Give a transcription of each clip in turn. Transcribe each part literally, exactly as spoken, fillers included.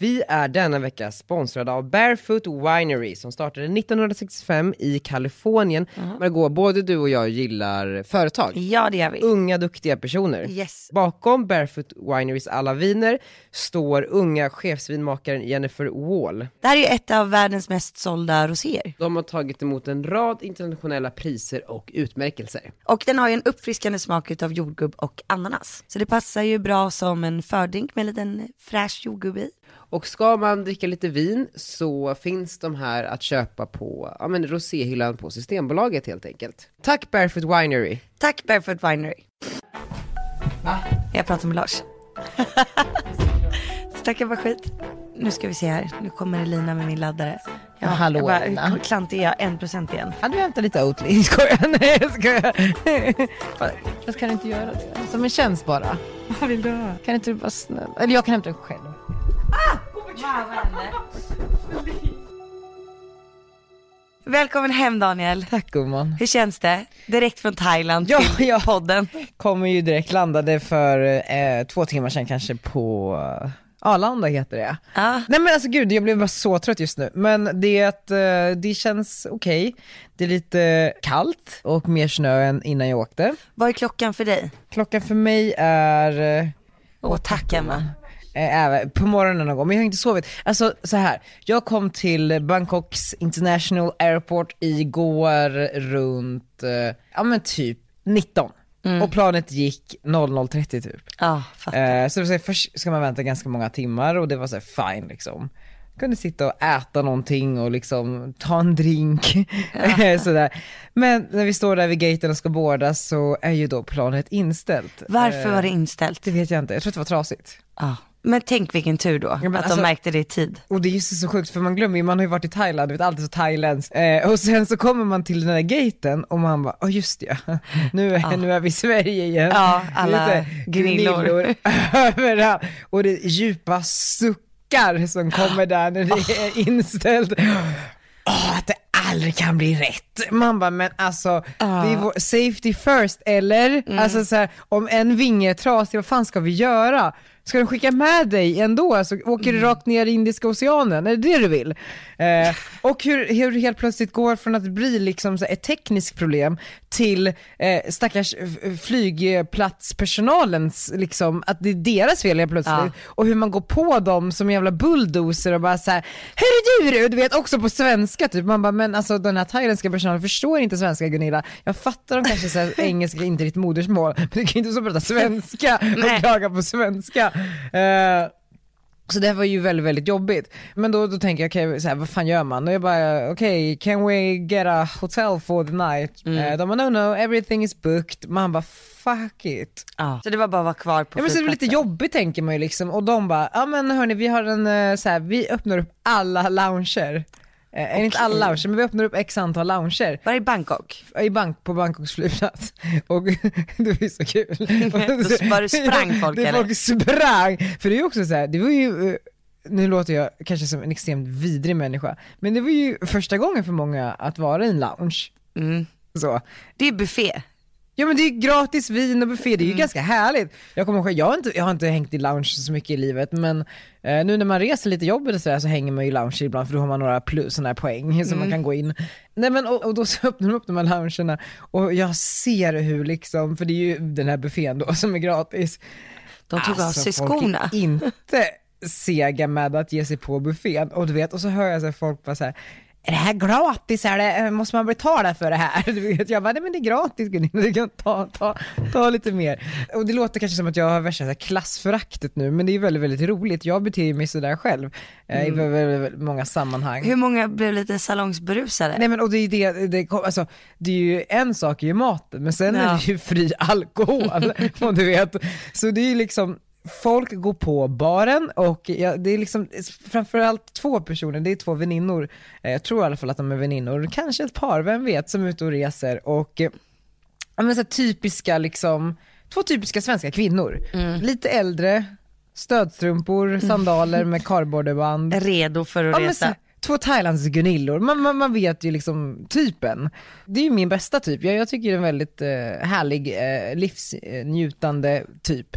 Vi är denna vecka sponsrade av Barefoot Winery som startade nittonhundrasextiofem i Kalifornien. Uh-huh. Margot, både du och jag gillar företag. Ja, det gör vi. Unga, duktiga personer. Yes. Bakom Barefoot Winerys alla viner står unga chefsvinmakaren Jennifer Wall. Det här är ju ett av världens mest sålda roséer. De har tagit emot en rad internationella priser och utmärkelser. Och den har ju en uppfriskande smak utav jordgubb och ananas. Så det passar ju bra som en fördrink med en liten fräsch jordgubb i. Och ska man dricka lite vin så finns de här att köpa på ja, men roséhyllan på Systembolaget helt enkelt. Tack Barefoot Winery. Tack Barefoot Winery. Va? Jag pratar med Lars. Stackar vad skit. Nu ska vi se här. Nu kommer Elina med min laddare. Ja, hallå jag bara, Elina. Klant är jag en procent igen. Hade du hämtat lite Oatly? Skojar, nej jag skojar. Fast kan du inte göra det? Som en tjänst bara. Vad vill du ha? Kan inte du bara snälla? Eller jag kan hämta det själv. Ah! Välkommen hem Daniel. Tack gumman. Hur känns det? Direkt från Thailand ja, till ja. podden. Kommer ju direkt, landade för eh, två timmar sedan kanske på uh, Arlanda heter det. Ah. Nej men alltså gud, jag blev bara så trött just nu. Men det, att, uh, det känns okej. Okay. Det är lite kallt och mer snö än innan jag åkte. Vad är klockan för dig? Klockan för mig är... Uh, Åh, tack Emma. Även på morgonen någon gång, men jag har inte sovit. Alltså så här, jag kom till Bangkoks International Airport igår runt, eh, ja men typ nitton. Mm. Och planet gick noll noll trettio typ. Ja, eh, Så det var, först ska man vänta ganska många timmar och det var så här, fine liksom. Kunde sitta och äta någonting och liksom ta en drink. Ja. Sådär. Men när vi står där vid gaten och ska borda så är ju då planet inställt. Varför var det inställt? Det vet jag inte, jag tror att det var trasigt. Ja. Men tänk vilken tur då, ja, att alltså, de märkte det i tid. Och det är ju så sjukt för man glömmer ju, man har ju varit i Thailand, du vet alltid så thailändskt. Eh, och sen så kommer man till den där gaten och man bara, åh oh, just det, nu är, ja. nu är vi i Sverige igen. Ja, alla gnillor. gnillor överallt. Och det är djupa suckar som kommer där när det är inställt. Åh, att det aldrig kan bli rätt. Man bara, men alltså uh. det är vår safety first, eller? Mm. Alltså så här, om en vinge är trasig, vad fan ska vi göra? Ska de skicka med dig ändå? Alltså, åker du mm. rakt ner i Indiska oceanen? Är det det du vill? Eh, och hur, hur helt plötsligt går från att bli liksom så ett tekniskt problem till eh, stackars flygplatspersonalens liksom, att det är deras fel helt plötsligt. Ja. Och hur man går på dem som jävla bulldozer och bara så här, hur är du? Du vet också på svenska typ. Man bara, men alltså den här thailändska personalen förstår inte svenska, Gunilla. Jag fattar de kanske så här, engelska inte ditt modersmål, men du kan inte så prata svenska och klaga på svenska. Uh, så det var ju väldigt, väldigt jobbigt. Men då, då tänker jag, okej, okay, så här, vad fan gör man? Och jag bara, okej, okay, can we get a hotel for the night? Mm. Uh, de bara, no, no, everything is booked. Man bara, fuck it. Ah. Så det var bara att vara kvar på ja, men så det var lite jobbigt tänker man ju liksom. Och de bara, ja men hörni, vi har en, så här, vi öppnar upp alla lounger. Eh, okay. Inte alla lounger, men vi öppnar upp x antal lounger. Var i Bangkok? I bank, på Bangkoks flygplats. Och det var så kul. Då bara sprang folk det eller? Folk sprang. För det är ju också så här, det var ju, nu låter jag kanske som en extremt vidrig människa, men det var ju första gången för många att vara i en lounge. Mm. Så. Det är buffé. Ja men det är gratis vin och buffé, det är ju mm. ganska härligt. Jag kommer ihåg, jag har inte, jag har inte hängt i lounge så mycket i livet, men eh, nu när man reser lite jobbet och så, där, så hänger man i lounge ibland, för då har man några plus, såna här poäng mm. så man kan gå in. Nej men och, och då så öppnar de upp de här loungerna och jag ser hur liksom, för det är ju den här buffén då som är gratis. De tog alltså, av sig skorna. Folk är inte sega med att ge sig på buffén, och du vet, och så hör jag så här, folk bara så här, är det här gratis? Är det, måste man betala för det här? Du vet, jag bara, nej men det är gratis, du kan ta, ta, ta lite mer. Och det låter kanske som att jag har värsta så här klassföraktet nu, men det är väldigt, väldigt roligt. Jag beter mig så där själv mm. i väldigt, väldigt många sammanhang. Hur många blev lite salongsberusade? Nej men och det är det, det, alltså, det är ju en sak är ju maten, men sen ja. är det ju fri alkohol. Och du vet, så det är ju liksom, folk går på baren och ja, det är liksom framförallt två personer, det är två väninnor, jag tror i alla fall att de är väninnor, kanske ett par, vem vet, som är ute och reser och ja, men så här typiska liksom, två typiska svenska kvinnor, mm. lite äldre, stödstrumpor, sandaler med kardborreband, redo för att ja, resa. Men, två Thailands gunillor, man, man, man vet ju liksom typen. Det är ju min bästa typ, jag, jag tycker det är en väldigt eh, härlig, eh, livsnjutande typ.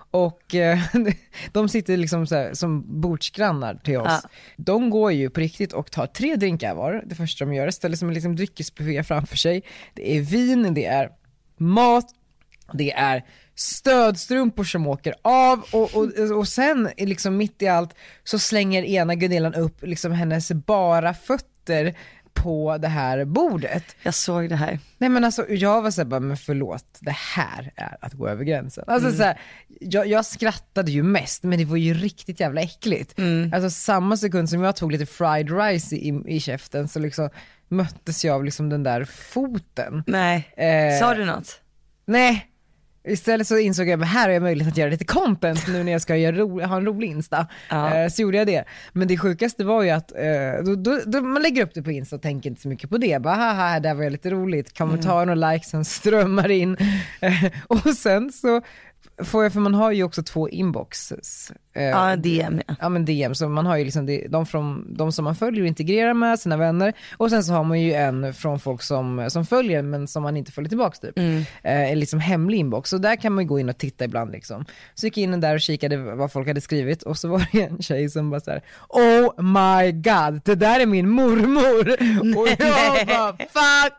Och eh, de sitter liksom så här, som bordsgrannar till oss. Ja. De går ju på riktigt och tar tre drinkar var. Det första de gör, ställer som en liksom dryckesbuffé framför sig. Det är vin, det är mat, det är stödstrumpor som åker av och, och, och sen liksom mitt i allt så slänger ena Gunillan upp liksom hennes bara fötter på det här bordet. Jag såg det här. Nej men alltså jag var så här, bara, men förlåt, det här är att gå över gränsen. Alltså Mm. så här, jag, jag skrattade ju mest, men det var ju riktigt jävla äckligt. Mm. Alltså samma sekund som jag tog lite fried rice i, i käften så liksom möttes jag av liksom den där foten. Nej, Eh, sa du något? Nej. Istället så insåg jag att här har jag möjlighet att göra lite content nu när jag ska göra ro- ha en rolig Insta. Ja. Eh, så gjorde jag det. Men det sjukaste var ju att eh, då, då, då man lägger upp det på Insta och tänker inte så mycket på det. Bara haha, där var jag lite roligt. Kommentarer och likesen strömmar in. Eh, och sen så får jag, för man har ju också två inboxes. Eh, Ja, D M. Ja. Ja men D M, så man har ju liksom det, de, från, de som man följer och integrerar med sina vänner, och sen så har man ju en från folk som, som följer men som man inte följer tillbaks typ. Mm. Eh, en liksom hemlig inbox, så där kan man ju gå in och titta ibland liksom. Så gick jag in där och kikade vad folk hade skrivit och så var det en tjej som bara såhär: oh my god, det där är min mormor. Och jag bara fuck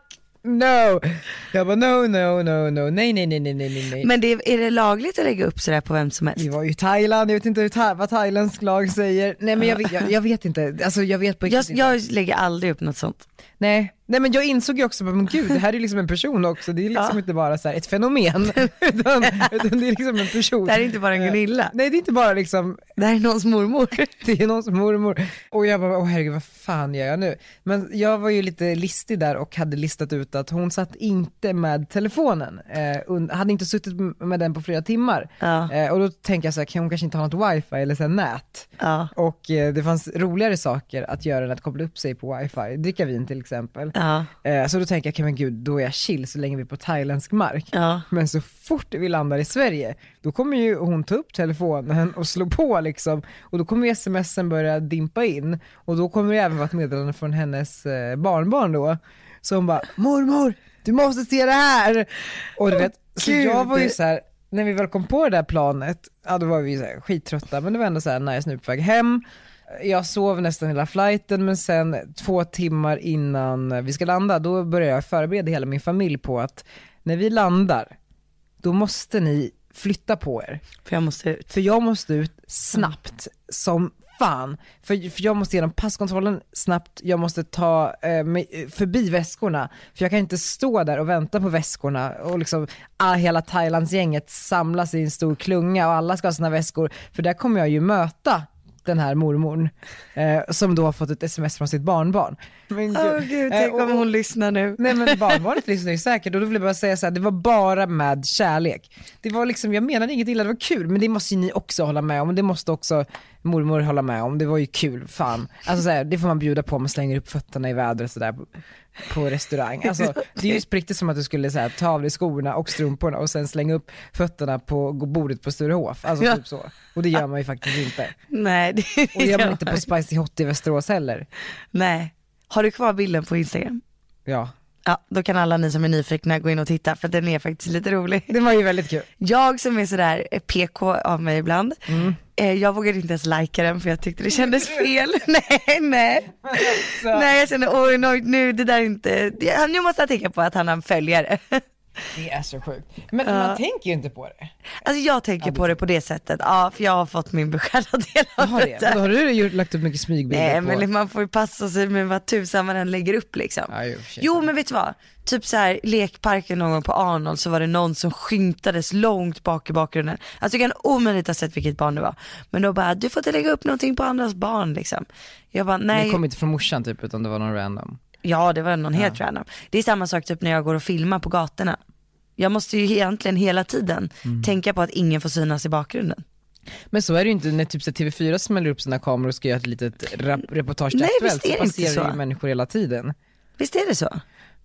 no. Jag bara no no no no nej nej nej nej nej nej. Men det, är det lagligt att lägga upp sådär på vem som helst? Vi var ju i Thailand, jag vet inte hur tha- vad thailändsk lag säger. Nej men jag, vet- jag, jag vet inte, alltså jag vet på Jag, riktigt inte. jag lägger aldrig upp något sånt. Nej. Nej men jag insåg ju också, men gud det här är liksom en person också, det är liksom Ja. inte bara så här ett fenomen utan, utan det är liksom en person. Det här är inte bara en Gunilla. Nej det är inte bara liksom, Det här är någons mormor. det är någons mormor. Och jag bara, åh herregud vad fan gör jag nu? Men jag var ju lite listig där och hade listat ut att hon satt inte med telefonen, eh, und- hade inte suttit med den på flera timmar. Ja. Eh, och då tänker jag så här, kan hon kanske inte ha något wifi eller så här nät? Ja. Och eh, det fanns roligare saker att göra än att koppla upp sig på wifi, dricka vin till exempel. Ja. Eh, så då tänker jag, okay, men gud, då är jag chill så länge vi är på thailändsk mark. Ja. Men så fort vi landar i Sverige, då kommer ju hon ta upp telefonen och slå på liksom. Och då kommer ju smsen börja dimpa in. Och då kommer det även vara ett meddelande från hennes eh, barnbarn då. Så hon bara, mormor, du måste se det här! Och du vet, så Gud. jag var ju så här, när vi väl kom på det där planet, ja då var vi så här skittrötta, men det var ändå så här nice nu på väg hem. Jag sov nästan hela flighten, men sen två timmar innan vi ska landa, då började jag förbereda hela min familj på att när vi landar, då måste ni flytta på er. För jag måste ut. För jag måste ut snabbt som fan. För, för jag måste genom passkontrollen snabbt, jag måste ta eh, mig förbi väskorna. För jag kan inte stå där och vänta på väskorna och liksom ah, hela Thailands gänget samlas i en stor klunga och alla ska ha sina väskor. För där kommer jag ju möta den här mormorn eh, som då har fått ett sms från sitt barnbarn. Men Åh oh, gud, tänk eh, om och- hon lyssnar nu. Nej men barnbarnet lyssnar ju säkert, och då vill jag bara säga så här, det var bara med kärlek. Det var liksom, jag menade inget illa, det var kul, men det måste ju ni också hålla med om, och det måste också mormor hålla med om, det var ju kul, fan. Alltså så här, det får man bjuda på om man slänger upp fötterna i vädret sådär på, på restaurang. Alltså det är ju riktigt som att du skulle så här, ta av dig skorna och strumporna och sen slänga upp fötterna på bordet på Sturehof, alltså Ja. typ så. Och det gör man ju faktiskt inte. Nej, det Och det gör man inte på Spicy Hot i Västerås heller. Nej. Har du kvar bilden på Instagram? Ja, Ja, då kan alla ni som är nyfikna gå in och titta, för den är faktiskt lite rolig. det var ju väldigt kul. Jag som är sådär P K av mig ibland, Mm. eh, jag vågade inte ens likea den för jag tyckte det kändes fel. nej, nej. Nej, jag kände oj, oj, nu det där är inte, jag- nu måste jag tänka på att han har en följare. Det är så sjukt. Men Ja. man tänker ju inte på det. Alltså jag tänker på det på det sättet, ja, för jag har fått min beskärda del av Har det det? där. Då har du gjort, lagt upp mycket smygbilder Nej på... men man får ju passa sig med vad tusan man än lägger upp liksom. Ja, jo, shit. Jo men vet du vad, typ så här lekparken någon gång på Arnold så var det någon som skymtades långt bak i bakgrunden. Alltså jag kan omöjligt ha sett vilket barn det var. Men då bara, du får inte lägga upp någonting på andras barn liksom. Jag bara, nej. Det kom inte från morsan typ, utan det var någon random. Ja det var någon helt random. Det är samma sak typ när jag går och filmar på gatorna. Jag måste ju egentligen hela tiden Mm. tänka på att ingen får synas i bakgrunden. Men så är det ju inte när typ så T V fyra smäller upp sina kameror och ska göra ett litet rap- reportage till Nej, Aktuellt, visst är så det inte passerar så. ju människor hela tiden. Visst är det så?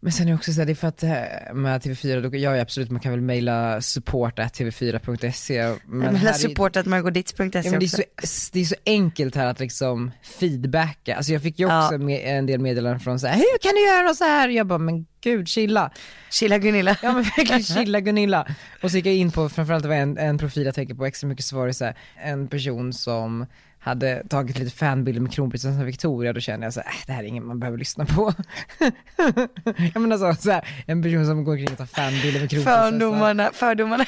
Men sen är det också så här, det är för att eh, med T V fyra, då, ja absolut, man kan väl mejla support at t v fyra punkt se. Men, men support at margodits punkt se ja, men det, är så, det är så enkelt här att liksom feedbacka. Alltså jag fick ju också ja. med, en del meddelanden från så här: hur kan du göra något så här? Jag bara, men gud, chilla. Chilla Gunilla. Ja men verkligen chilla Gunilla. Och så gick jag in på, framförallt det var en, en profil jag tänker på extra mycket, så var det så här, en person som hade tagit lite fanbilder med kronprinsessan Victoria. Då kände jag så här, äh, det här är ingen man behöver lyssna på. Jag menar så, så här, en person som går kring och tar fanbilder med kronprinsessan. Fördomarna, fördomarna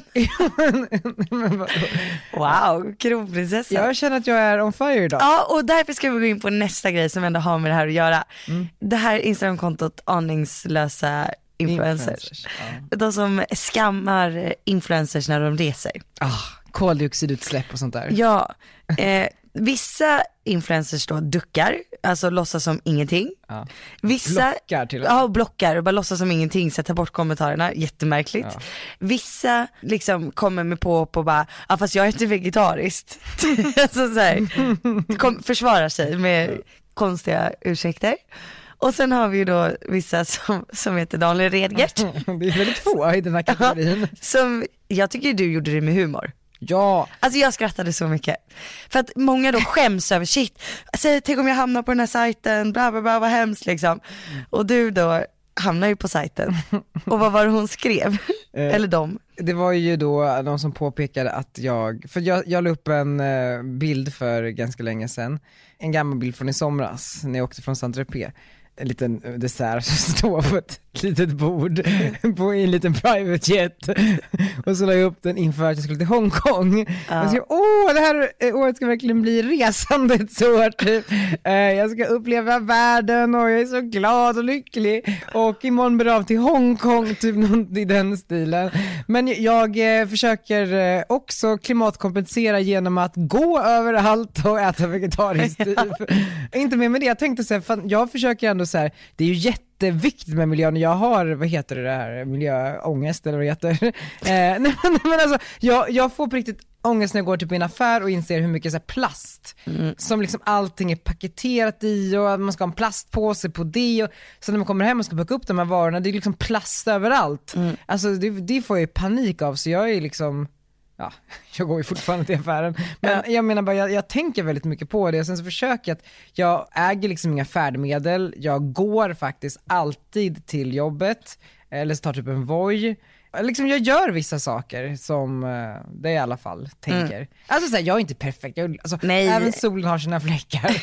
wow, kronprinsessan. Jag känner att jag är on fire idag. Ja, och därför ska vi gå in på nästa grej som ändå har med det här att göra. Mm. Det här Instagram-kontot aningslösa influencers. influencers ja. De som skammar influencers när de reser. Ah, koldioxidutsläpp och sånt där. Ja, eh, vissa influencers då duckar, alltså låtsas som ingenting. Ja. Vissa blockar till och med. Ja, blockar och bara låtsas som ingenting, sätta bort kommentarerna, jättemärkligt. Ja. Vissa liksom kommer med på på bara, ja fast jag är inte vegetariskt. Alltså så här, kom, försvarar sig med konstiga ursäkter. Och sen har vi ju då vissa som, som heter Daniel Redgert. Det är väldigt få i den här kategorin. Ja, som, jag tycker du gjorde det med humor. Ja. Alltså jag skrattade så mycket. För att många då skäms över shit. Säg, tänk om jag hamnar på den här sajten, bla bla bla, vad hemskt liksom. Och du då hamnar ju på sajten. Och vad var det hon skrev? Eller de? Det var ju då någon som påpekade att jag, för jag, jag la upp en bild för ganska länge sedan. En gammal bild från i somras när jag åkte från Saint-Tropez. En liten dessert som står på ett litet bord på en liten private jet. Och så la jag upp den inför att jag skulle till Hongkong. Ja. Och så, åh, det här året ska verkligen bli resandets år typ. Jag ska uppleva världen och jag är så glad och lycklig. Och imorgon blir jag av till Hongkong, typ något i den stilen. Men jag eh, försöker också klimatkompensera genom att gå överallt och äta vegetariskt typ. Ja. Inte mer med det, jag tänkte så här, fan, jag försöker ändå så här, det är ju jätteviktigt med miljön. Jag har, vad heter det där, miljöångest eller vad det heter. eh, nej, men, men alltså, jag, jag får på riktigt ångest när jag går till en affär och inser hur mycket så här plast mm. som liksom allting är paketerat i och man ska ha en plastpåse på det och så när man kommer hem och ska packa upp de här varorna, det är liksom plast överallt. Mm. Alltså det, det får jag panik av, så jag är liksom, ja, jag går ju fortfarande till affären. Men ja. jag menar bara, jag, jag tänker väldigt mycket på det. Och sen så försöker jag att jag äger liksom inga färdmedel. Jag går faktiskt alltid till jobbet. Eller så tar typ en Voi. Liksom jag gör vissa saker som uh, det i alla fall tänker. Mm. Alltså så här, jag är inte perfekt. Jag, alltså, Nej. Även solen har sina fläckar.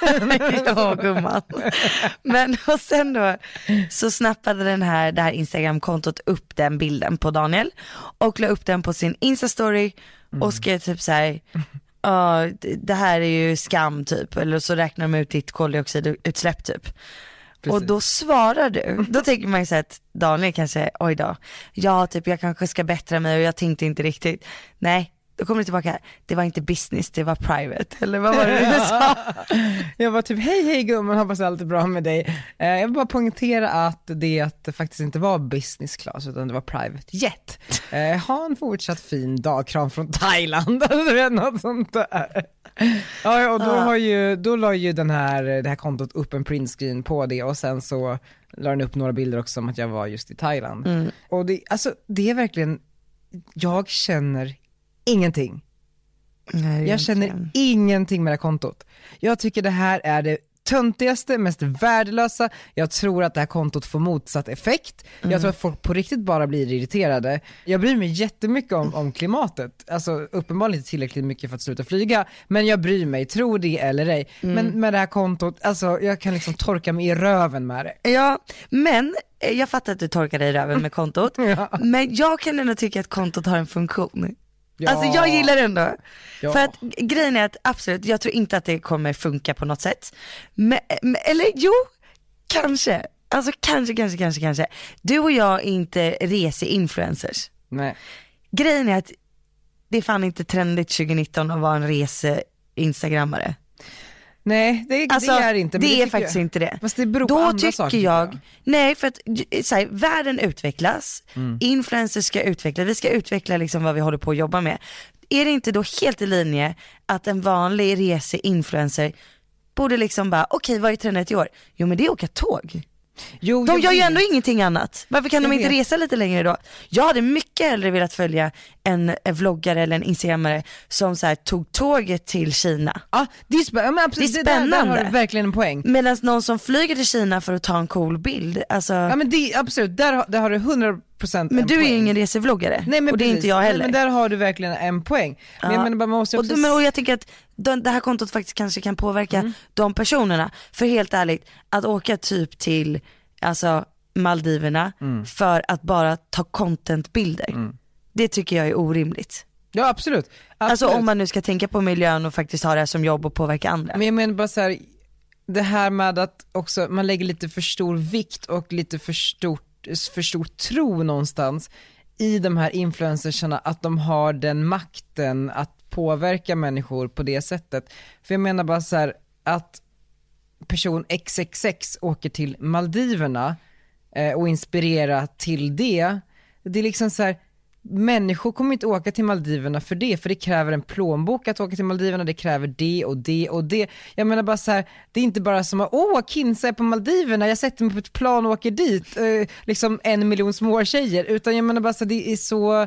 Ja, gumman. Men och sen då så snappade den här, det här Instagram-kontot upp den bilden på Daniel och la upp den på sin Insta-story mm. och skrev typ så här: uh, det här är ju skam typ, eller så räknar de ut ditt koldioxidutsläpp typ. Precis. Och då svarar du, då tänker man ju så att Daniel kanske, oj då, ja typ jag kanske ska bättra mig och jag tänkte inte riktigt. Nej, då kommer du tillbaka, det var inte business, det var private. Eller vad var det du sa? Jag var typ, hej hej gumman, hoppas allt är bra med dig. Jag vill bara poängtera att det faktiskt inte var business class utan det var private jet. Ha en fortsatt fin dag, kram från Thailand. Eller något sånt där. Ja, och då har ju, då la ju den här, det här kontot upp en printscreen på det och sen så la den upp några bilder också om att jag var just i Thailand. Mm. Och det, alltså, det är verkligen, jag känner ingenting. Nej, jag känner inte. ingenting med det här kontot. Jag tycker det här är det töntigaste, mest värdelösa. Jag tror att det här kontot får motsatt effekt. Mm. Jag tror att folk på riktigt bara blir irriterade. Jag bryr mig jättemycket om, om klimatet. Alltså uppenbarligen inte tillräckligt mycket för att sluta flyga. Men jag bryr mig, tror det eller ej. Mm. Men med det här kontot, alltså jag kan liksom torka mig i röven med det. Ja, men jag fattar att du torkar dig i röven med kontot. Ja. Men jag kan ändå tycka att kontot har en funktion. Ja. Alltså jag gillar det ändå. Ja. För att grejen är att absolut, jag tror inte att det kommer funka på något sätt. Men, eller jo, kanske. Alltså kanske, kanske, kanske, kanske. Du och jag är inte rese-influencers. Nej. Grejen är att det är fan inte trendigt tjugonitton att vara en rese-instagrammare. Nej, det, alltså, det är inte. Men det, det är faktiskt jag. inte det. Fast det beror på Då andra tycker saker, jag, jag, nej för att så här, världen utvecklas, mm. influencers ska utveckla, vi ska utveckla liksom vad vi håller på att jobba med. Är det inte då helt i linje att en vanlig rese-influencer borde liksom bara, okej okay, vad är trendet i år? Jo men det är åka tåg. Jo, De jag gör ju vet. ändå ingenting annat. Varför kan Jag de inte vet. resa lite längre då? Jag hade mycket hellre velat följa en, en vloggare eller en instagrammare som så här tog tåget till Kina. Ja, det är, spä- ja, men absolut, Det är det där, där har spännande. du verkligen en poäng. Medan någon som flyger till Kina för att ta en cool bild, alltså, Ja men det, absolut, där, har- där har du hundra procent men en du är poäng. ju ingen resevloggare. Nej, men och det är precis. inte jag heller. Nej, men där har du verkligen en poäng. Men Ja. jag menar bara, man måste Och, också... då- men, och jag tänker att de, det här kontot faktiskt kanske kan påverka Mm. de personerna. För helt ärligt, att åka typ till alltså, Maldiverna Mm. för att bara ta contentbilder. Det tycker jag är orimligt. Ja absolut. absolut. Alltså om man nu ska tänka på miljön och faktiskt ha det här som jobb och påverka andra. Men jag menar bara så här, det här med att också man lägger lite för stor vikt och lite för stort, för stor tro någonstans i de här influencersarna, att de har den makten att påverka människor på det sättet. För jag menar bara så här, att person X X X åker till Maldiverna eh, och inspirera till det, det är liksom så här, människor kommer inte åka till Maldiverna för det, för det kräver en plånbok att åka till Maldiverna, det kräver det och det och det. Jag menar bara så här, det är inte bara som att åh, Kinsa är på Maldiverna, jag sätter mig på ett plan och åker dit, eh, liksom en miljon små tjejer, utan jag menar bara så här, det är så,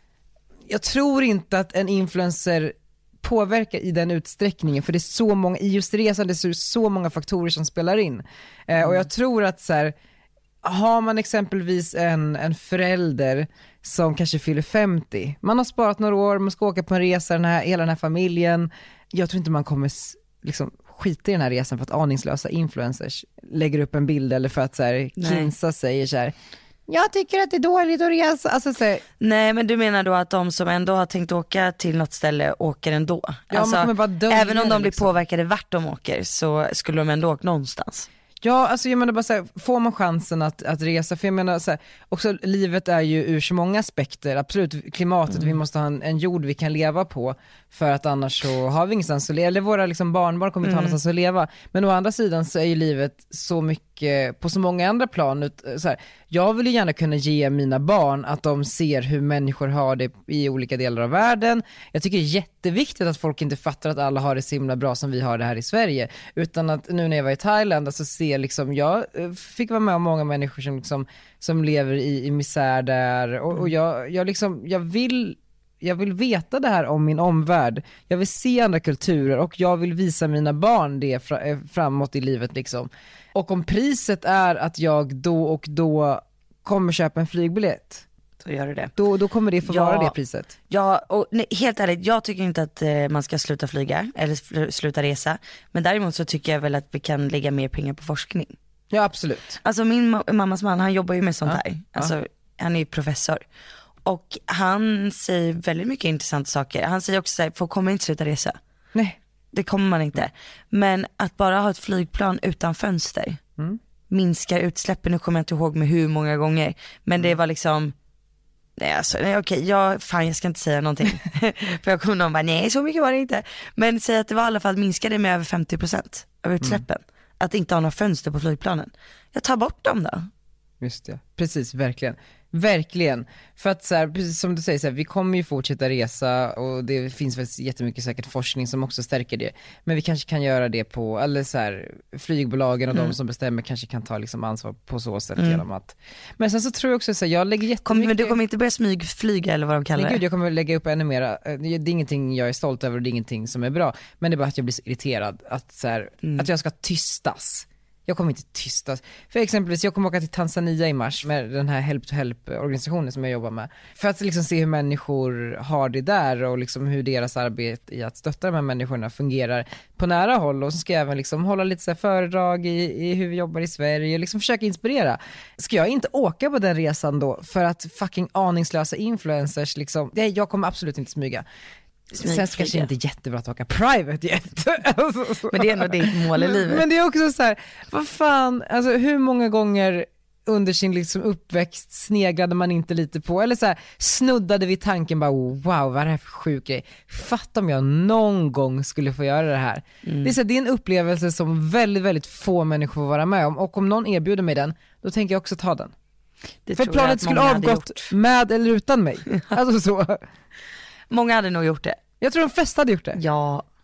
jag tror inte att en influencer påverkar i den utsträckningen, för det är så många, i just resan det är så många faktorer som spelar in. Eh, och jag tror att så här, har man exempelvis en, en förälder som kanske fyller femtio, man har sparat några år, man ska åka på en resa, den här, hela den här familjen, jag tror inte man kommer s- liksom skita i den här resan för att aningslösa influencers lägger upp en bild, eller för att så här, Kinsa säger så här, jag tycker att det är dåligt att resa, alltså så här, Nej men du menar då att de som ändå har tänkt åka till något ställe åker ändå? Ja, alltså, man kommer bara dölja även om de det, blir liksom. påverkade vart de åker så skulle de ändå åka någonstans. Ja, alltså jag menar bara så här, får man chansen att, att resa, för jag menar så här, också livet är ju ur så många aspekter, absolut klimatet, mm. vi måste ha en, en jord vi kan leva på, för att annars så har vi ingenstans att leva, eller våra liksom barnbarn kommer inte ha Mm. någonstans att leva, men å andra sidan så är ju livet så mycket, på så många andra plan, ut, så här, jag vill ju gärna kunna ge mina barn att de ser hur människor har det i olika delar av världen. Jag tycker det är jätteviktigt att folk inte fattar att alla har det så himla bra som vi har det här i Sverige, utan att nu när jag var i Thailand, alltså se liksom, jag fick vara med om många människor som, liksom, som lever i, i misär där, och, och jag, jag, liksom, jag, vill, jag vill veta det här om min omvärld, jag vill se andra kulturer och jag vill visa mina barn det fra, framåt i livet liksom. Och om priset är att jag då och då kommer köpa en flygbiljett, Så gör du det. då, då kommer det få Ja. vara det priset. Ja, och nej, helt ärligt, jag tycker inte att eh, man ska sluta flyga eller fl- sluta resa. Men däremot så tycker jag väl att vi kan lägga mer pengar på forskning. Ja absolut. Alltså min ma- mammas man, han jobbar ju med sånt Ja, här. Alltså han är ju professor. Och han säger väldigt mycket intressanta saker. Han säger också såhär, folk kommer inte sluta resa. Nej. Det kommer man inte. Men att bara ha ett flygplan utan fönster Mm. minskar utsläppen. Nu kommer jag inte ihåg med hur många gånger. Men det var liksom, nej alltså, nej okej, jag, fan jag ska inte säga någonting. För jag kommer någon bara, nej så mycket var det inte. Men säg att det var i alla fall minskade med över femtio procent av utsläppen. Mm. Att inte ha några fönster på flygplanen. Jag tar bort dem då. Just det, precis, verkligen. Verkligen, för att så här, precis som du säger, så här, vi kommer ju fortsätta resa och det finns väl jättemycket säkert forskning som också stärker det, men vi kanske kan göra det på, eller så här, flygbolagen och mm. de som bestämmer kanske kan ta liksom ansvar på så sätt mm. genom att, men sen så tror jag också så här, jag lägger jättemycket Kom, men du kommer inte börja smygflyga eller vad de kallar Nej, det? gud, jag kommer lägga upp ännu mera, det är ingenting jag är stolt över och det är ingenting som är bra, men det är bara att jag blir så irriterad att, så här, mm. att jag ska tystas. Jag kommer inte tystas. För exempelvis, jag kommer åka till Tanzania i mars med den här Help to Help-organisationen som jag jobbar med. För att liksom se hur människor har det där och liksom hur deras arbete i att stötta de här människorna fungerar på nära håll. Och så ska jag även liksom hålla lite så här föredrag i, i hur vi jobbar i Sverige och liksom försöka inspirera. Ska jag inte åka på den resan då för att fucking aningslösa influencers liksom, nej, jag kommer absolut inte smyga. Sen så kanske det inte är jättebra att åka private jet. Alltså, men det är ändå ditt mål i livet. Men det är också så här, vad fan, alltså hur många gånger under sin liksom uppväxt sneglade man inte lite på, eller så här, snuddade vi tanken bara, wow, vad är det här för sjuk grej? Fatta om jag någon gång skulle få göra det här. Mm. Det är så här, det är en upplevelse som väldigt, väldigt få människor får vara med om, och om någon erbjuder mig den, då tänker jag också ta den. Det för planet skulle avgått med eller utan mig. Alltså så. Många hade nog gjort det. Jag tror de flesta hade gjort det. Ja.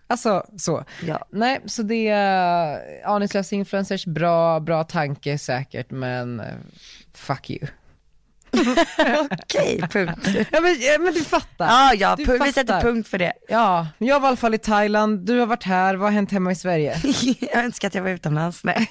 Alltså så. Ja. Nej, så det är uh, aningslösa influencers, bra, bra tanke säkert, men uh, fuck you. Okej, punkt. Ja men, ja, men du fattar. Ja, ja, Du pu- vi fattar. sätter punkt för det. Ja, jag var i alla fall i Thailand, du har varit här, vad har hänt hemma i Sverige? Jag önskar att jag var utomlands. Nej.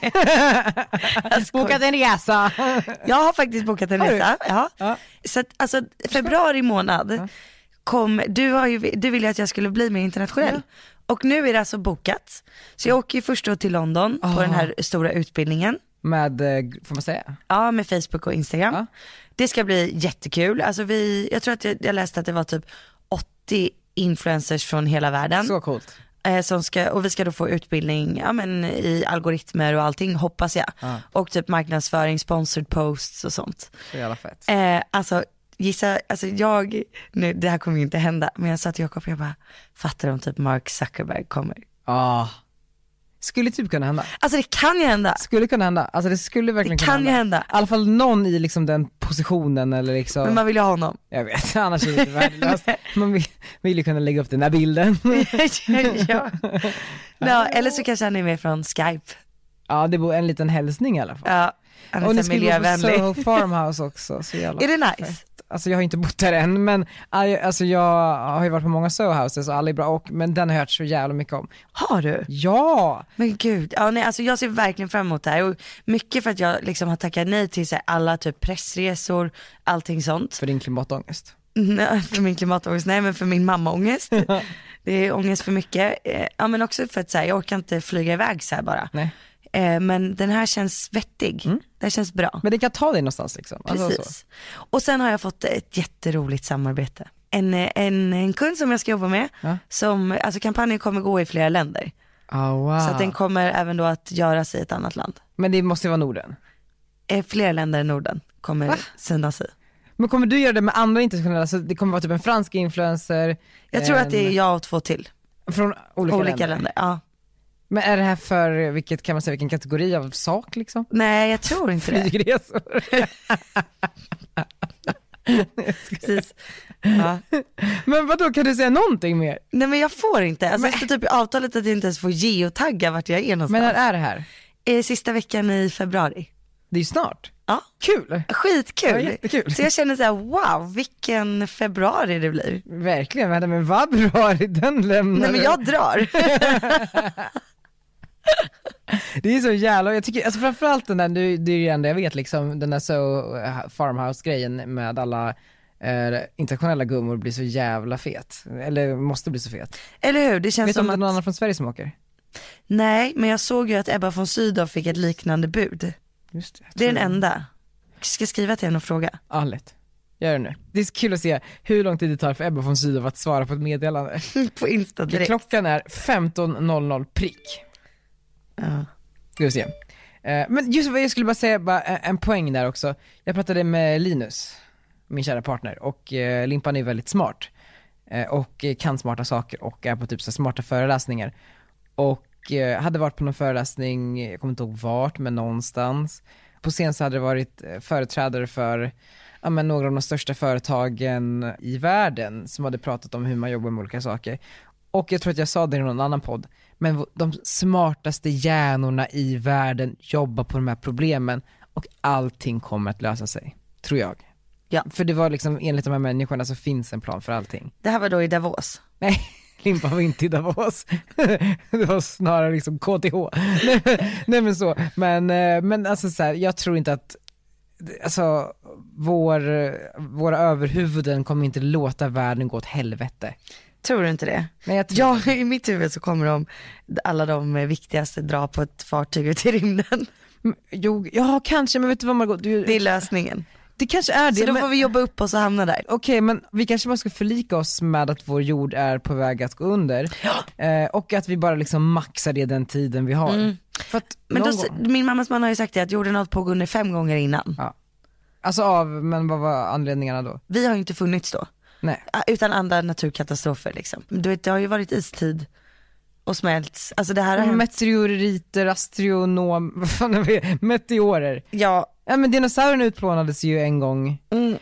Bokat en resa. Jag har faktiskt bokat en Har du? resa. Ja. Ja. Så att, alltså februari månad kom, du, har ju, du ville att jag skulle bli mer internationell. Och nu är det alltså bokat. Så jag åker ju först då till London Ah. på den här stora utbildningen. Med, eh, får man säga? Ja, med Facebook och Instagram. Ja. Det ska bli jättekul. Alltså vi, jag tror att jag, jag läste att det var typ åttio influencers från hela världen. Så coolt. Eh, som ska, och vi ska då få utbildning ja, men i algoritmer och allting, hoppas jag. Ja. Och typ marknadsföring, sponsored posts och sånt. Så jävla fett. Eh, alltså gissa, alltså jag, nu, det här kommer ju inte hända, men jag sa till Jakob, jag bara, fattar om typ Mark Zuckerberg kommer? Ah. Skulle typ kunna hända. Alltså det kan ju hända. Skulle kunna hända. Alltså det skulle verkligen Det kunna kan ju hända. I alla fall någon i liksom den positionen eller liksom. Men man vill ju ha honom. Jag vet, annars är det inte värdelöst. Man vill, vill ju kunna lägga upp den här bilden. ja. Ja, eller så kanske han är med från Skype. Ja, det bor en liten hälsning i alla fall. Ja, han Och är ni så skulle gå på miljövänlig. Soho Farmhouse också. Så jävla Är det nice? fett. Alltså jag har inte bott där än, men alltså jag har ju varit på många Soho Houses och alla är bra, och, men den har jag hört så jävla mycket om. Har du? Ja! Men gud, ja, nej, alltså jag ser verkligen fram emot det här. Och mycket för att jag liksom har tackat nej till så här, alla typ pressresor, allting sånt. För din klimatångest. Nej, för min klimatångest, nej men för min mammaångest. Det är ångest för mycket. Eh, Ja men också för att så här, jag orkar inte flyga iväg så här bara. Nej. Eh, Men den här känns vettig, Mm. det här känns bra. Men det kan ta dig någonstans liksom. Alltså, Precis. så. Och sen har jag fått ett jätteroligt samarbete. En, en, en kund som jag ska jobba med, Ja. som, alltså kampanjen kommer gå i flera länder. Oh, wow. Så att den kommer även då att göras i ett annat land. Men det måste ju vara Norden. Eh, Flera länder i Norden kommer Va? synas i. Men kommer du göra det med andra internationella, alltså det kommer vara typ en fransk influencer? Jag tror en, att det är jag och två till. från olika, Olika länder. länder, ja. Men är det här för, vilket kan man säga, vilken kategori av sak liksom? Nej jag tror inte det. Flygresor. Precis. Ja. Men vadå, kan du säga någonting mer? Nej men jag får inte, alltså Men- det står typ i avtalet att jag inte ens får geotagga vart jag är någonstans. Men när är det här? Eh, Sista veckan i februari. Det är ju snart. Ja. Kul! Skitkul. Ja, jättekul. Så jag känner så här: wow vilken februari det blir. Verkligen, vänta, men vad bra den lämnar. Nej men jag drar. Det är så jävla, jag tycker, alltså framförallt den där, det, det är ju det enda jag vet liksom, den där så Farmhouse-grejen med alla eh, internationella gummor blir så jävla fet. Eller måste bli så fet. Eller hur, det känns Vet du om som det är att... någon annan från Sverige som åker? Nej men jag såg ju att Ebba von Sydow fick ett liknande bud. Just det. jag Det är tror- den enda. Ska jag skriva till henne och fråga? Ja, lätt. Gör det nu. Det är så kul att se hur lång tid det tar för Ebba von Sydow att svara på ett meddelande. På Insta direkt. Klockan är femton noll noll prick. Ja. Ska vi se. Eh, Men just vad jag skulle bara säga, bara en en poäng där också. Jag pratade med Linus, min kära partner, och eh, Limpan är väldigt smart. Eh, och eh, kan smarta saker och är på typ så smarta föreläsningar. Och eh, hade varit på någon föreläsning, jag kommer inte ihåg vart, men någonstans. På scen så hade det varit eh, företrädare för ja, men några av de största företagen i världen som hade pratat om hur man jobbar med olika saker. Och jag tror att jag sa det i någon annan podd, men de smartaste hjärnorna i världen jobbar på de här problemen och allting kommer att lösa sig, tror jag. Ja. För det var liksom, enligt de här människorna så finns en plan för allting. Det här var då i Davos. Nej, Limpa var inte i Davos. Det var snarare liksom K T H. Nej, nej men så, men, eh, men alltså så här, jag tror inte att alltså, vår, våra överhuvuden kommer inte låta världen gå åt helvete. Tror du inte det? Nej, jag tror Ja, i mitt huvud så kommer de, alla de viktigaste dra på ett fartyg ut i rymden. Jo, ja kanske, men vet du vad Margot, du, Det är lösningen. det kanske är det. Så då men, får vi jobba upp oss och hamna där. Okej, men vi kanske bara ska förlika oss med att vår jord är på väg att gå under. Eh, och att vi bara liksom maxar det den tiden vi har. Mm. För att Men någon då, gång, min mammas man har ju sagt det, att jorden har hållit på att gå under fem gånger innan. ja. Alltså av, men vad var anledningarna då? Vi har ju inte funnits då. Nej. Utan andra naturkatastrofer liksom. Du vet, det har ju varit istid och smälts. Alltså det här har hänt. Meteoriter, astronom, vad fan är det? Meteorer. Ja, Ja men dinosaurierna utplånades ju en gång. mm,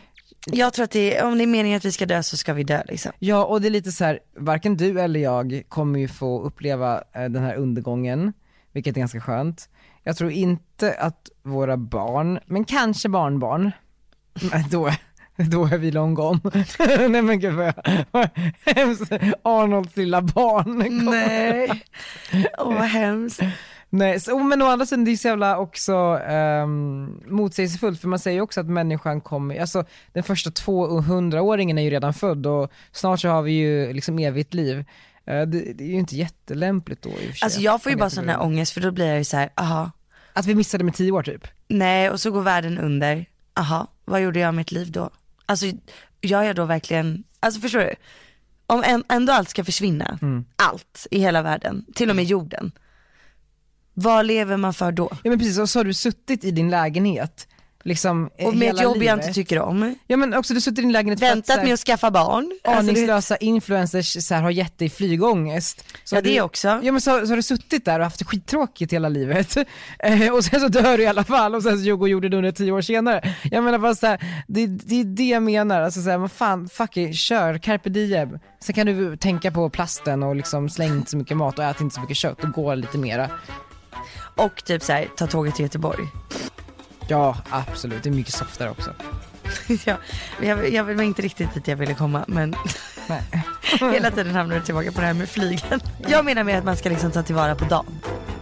Jag tror att det är, om det är meningen att vi ska dö så ska vi dö liksom. Ja, och det är lite så här, varken du eller jag kommer ju få uppleva eh, den här undergången, vilket är ganska skönt. Jag tror inte att våra barn, men kanske barnbarn, då, då är vi long gone. Nej men gud vad jag, Arnolds lilla barn kommer. Nej, åh oh, vad hemskt. Nej, så, men å andra sidan det är så jävla också um, motsägelsefullt, för man säger ju också att människan kommer, alltså den första tvåhundraåringen är ju redan född och snart så har vi ju liksom evigt liv. Uh, det, det är ju inte jättelämpligt då i och för sig. Alltså jag får ju bara sån här ångest, för då blir jag ju så här, aha. Att vi missade med tio år typ. Nej, och så går världen under. Aha, vad gjorde jag med mitt liv då? Alltså gör jag då verkligen, alltså förstår du? Om en, ändå allt ska försvinna, mm. allt i hela världen, till och med jorden. Vad lever man för då? Ja men precis, och så har du suttit i din lägenhet liksom, och med ett jobb livet. Jag inte tycker om. Ja men också du suttit i din lägenhet. Väntat att, med att skaffa barn. Aningslösa alltså, det... influencers så här, har gett dig flygångest. Så ja det du, också. Ja men så, så har du suttit där och haft det skittråkigt hela livet. Eh, och sen så dör du i alla fall. Och sen så Jogo gjorde det under tio år senare. Jag menar bara så här, det, det är det jag menar. Alltså så här, men fan, fuck it, kör, carpe diem. Sen kan du tänka på plasten och liksom släng inte så mycket mat och ät inte så mycket kött och gå lite mera. Och typ så här, ta tåget till Göteborg. Ja, absolut. Det är mycket softare också. ja, jag, jag var inte riktigt dit jag ville komma, men Nej. hela tiden hamnar du tillbaka på det här med flygen. Jag menar med att man ska liksom ta tillvara på dagen.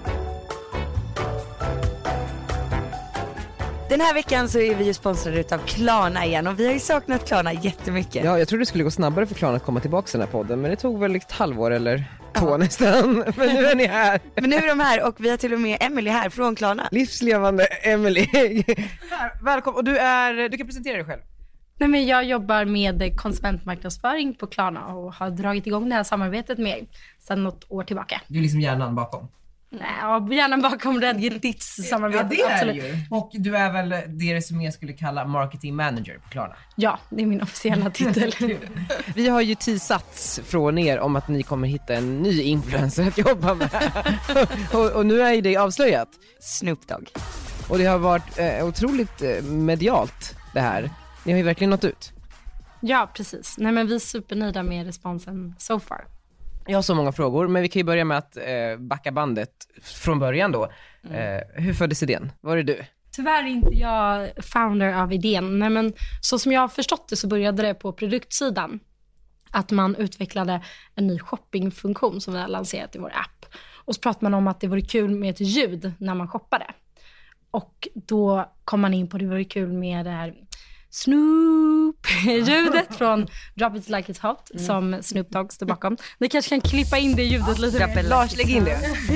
Den här veckan så är vi ju sponsrade utav Klarna igen, och vi har ju saknat Klarna jättemycket. Ja, jag trodde det skulle gå snabbare för Klarna att komma tillbaka till den här podden, men det tog väl ett halvår eller två ja. nästan. Men nu är ni här. Men nu är de här, och vi har till och med Emily här från Klarna. Livslevande Emily. Välkommen, och du är, du kan presentera dig själv. Nej, men jag jobbar med konsumentmarknadsföring på Klarna och har dragit igång det här samarbetet med er sedan något år tillbaka. Du är liksom hjärnan bakom. Nej, ja, hjärnan bakom Redgets samarbete. Ja, det är absolut. Ju. Och du är väl det som jag skulle kalla marketing manager på Klarna? Ja, det är min officiella titel. Vi har ju teasats från er om att ni kommer hitta en ny influencer att jobba med. och, och nu är ju det avslöjat. Snoop Dogg. Och det har varit eh, otroligt eh, medialt det här. Ni har ju verkligen nått ut. Ja, precis. Nej, men vi är supernöjda med responsen so far. Jag har så många frågor, men vi kan ju börja med att eh, backa bandet från början då. Mm. Eh, hur föddes idén? Var det du? Tyvärr är inte jag founder av idén. Nej, men så som jag har förstått det så började det på produktsidan. Att man utvecklade en ny shoppingfunktion som vi har lanserat i vår app. Och så pratade man om att det vore kul med ett ljud när man shoppade. Och då kom man in på att det vore kul med det här Snoop-ljudet från Drop It Like It's Hot, mm. som Snoop Dogg står bakom. Ni kanske kan klippa in det ljudet lite mer. Lars, lägg in det.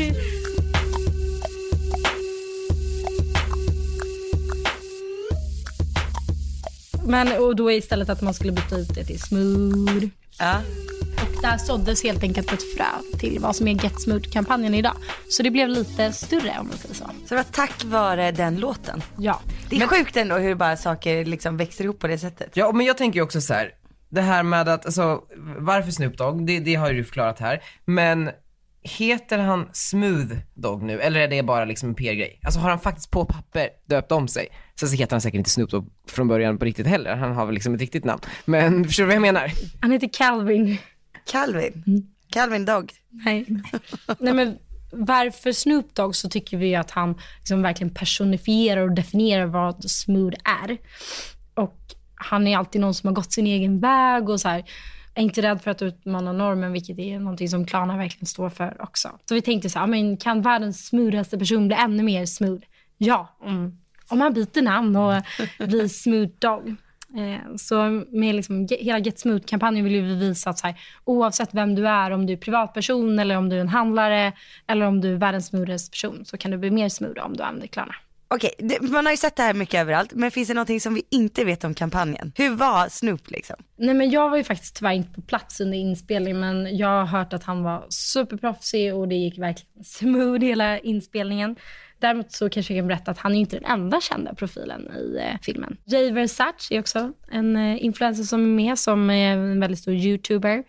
Men och då är istället att man skulle byta ut det till Smooth. Ja. Och där såddes helt enkelt ett frö till vad som är Get Smooth-kampanjen idag. Så det blev lite större, om man säger så. Så det var tack vare den låten? Ja. Det är men... sjukt ändå hur bara saker liksom växer ihop på det sättet. Ja, men jag tänker ju också så här. Det här med att, alltså, varför Snoop Dogg, det, det har ju du förklarat här. Men heter han Smooth Dogg nu? Eller är det bara liksom en P R-grej? Alltså har han faktiskt på papper döpt om sig? Sen så heter han säkert inte Snoop Dogg från början på riktigt heller. Han har väl liksom ett riktigt namn. Men förstår du vad jag menar? Han heter Calvin. Calvin? Mm. Calvin Dogg? Nej. Nej, men varför Snoop Dogg, så tycker vi att han liksom verkligen personifierar och definierar vad smooth är. Och han är alltid någon som har gått sin egen väg och så här, är inte rädd för att utmana normen, vilket är någonting som Klarna verkligen står för också. Så vi tänkte så här, men kan världens smoothaste person bli ännu mer smooth? Ja, mm. om man byter namn och blir Smooth Dogg. Så med liksom hela Get Smooth-kampanjen vill vi visa att så här, oavsett vem du är, om du är privatperson eller om du är en handlare eller om du är världens smoothaste person, så kan du bli mer smooth om du använder Klarna. Okej, det, man har ju sett det här mycket överallt, men finns det någonting som vi inte vet om kampanjen? Hur var Snoop liksom? Nej, men jag var ju faktiskt tyvärr inte på plats under inspelningen, men jag har hört att han var superproffsig och det gick verkligen smooth hela inspelningen. Däremot så kanske jag kan berätta att han är inte den enda kända profilen i eh, filmen. Jay Versace är också en eh, influencer som är med, som är en väldigt stor YouTuber.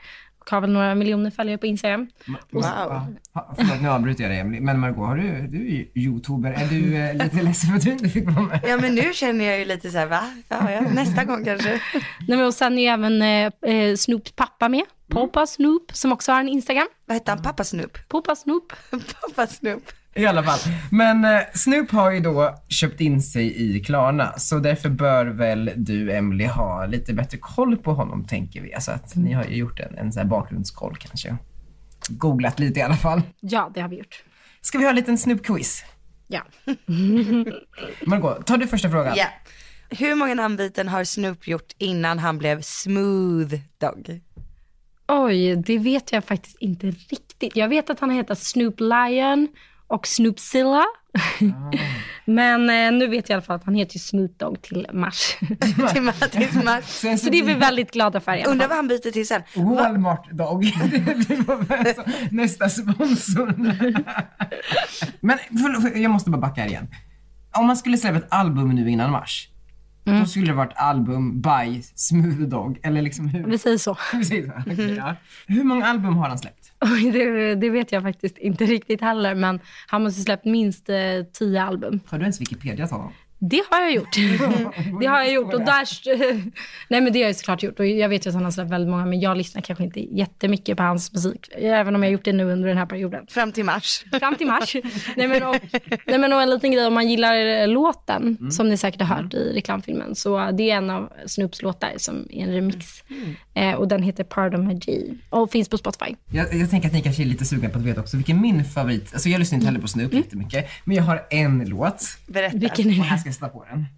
har väl några miljoner följare på Instagram. Wow. Ha, förlåt, nu avbryter jag dig, Emily. Men Margot, har du, du är ju youtuber. Är du eh, lite ledsen för att du inte fick vara med? Ja, men nu känner jag ju lite så här, va? Ja, ja, nästa gång kanske. Nej, men och sen är ju även eh, Snoops pappa med. Poppa Snoop, som också har en Instagram. Vad heter han? Pappa Snoop? Poppa Snoop. Pappa Snoop. I alla fall. Men eh, Snoop har ju då köpt in sig i Klarna. Så därför bör väl du, Emily, ha lite bättre koll på honom, tänker vi. Alltså att ni har ju gjort en, en sån här bakgrundskoll kanske. Googlat lite i alla fall. Ja, det har vi gjort. Ska vi ha en liten Snoop-quiz? Ja. Margot, tar du första frågan? Ja. Hur många namnbyten har Snoop gjort innan han blev Smooth Dogg? Oj, det vet jag faktiskt inte riktigt. Jag vet att han heter Snoop Lion och Snoopzilla. Ah. Men eh, nu vet jag i alla fall att han heter Snoop Dogg till mars. till mars, mars. Så det är vi väldigt glada för. Undrar vad han byter till sen. Walmart Dog. Det var alltså nästa sponsor. Men för, jag måste bara backa här igen. Om man skulle släppa ett album nu innan mars, mm. då skulle det varit album by Smooth Dogg. Eller liksom hur? Vi säger så. Vi säger så. Okay, ja. Hur många album har han släppt? Oj, det, det vet jag faktiskt inte riktigt heller. Men han måste släppt minst eh, tio album. Har du ens Wikipedia honom? Det har jag gjort. Det har jag gjort. Och där, nej, men det har jag såklart gjort. Och jag vet ju att han har släppt väldigt många. Men jag lyssnar kanske inte jättemycket på hans musik. Även om jag har gjort det nu under den här perioden. Fram till mars. Fram till mars. nej, men och, nej, men och en liten grej. Om man gillar låten, mm. som ni säkert har hört i reklamfilmen. Så det är en av Snoops låtar som är en remix. Mm. Eh, och den heter Pardon My G. Och finns på Spotify. Jag, jag tänker att ni kanske är lite sugna på att veta också vilken min favorit. Alltså jag lyssnar inte heller på Snoop mm. jättemycket. Men jag har en låt. Berätta. Vilken är det? Och här ska jag sätta på den.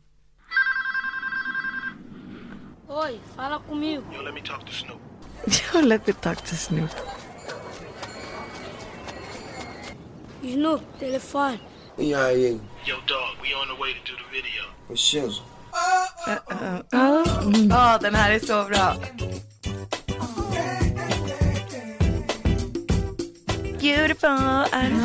Oi, fala comigo. Yo, let me talk to Snoop. Yo, let me talk to Snoop. Snoop, telefone. Yeah, yeah. Yo, dog, we on the way to do the video. With Shizzle. Ja, den här är så bra. Beautiful.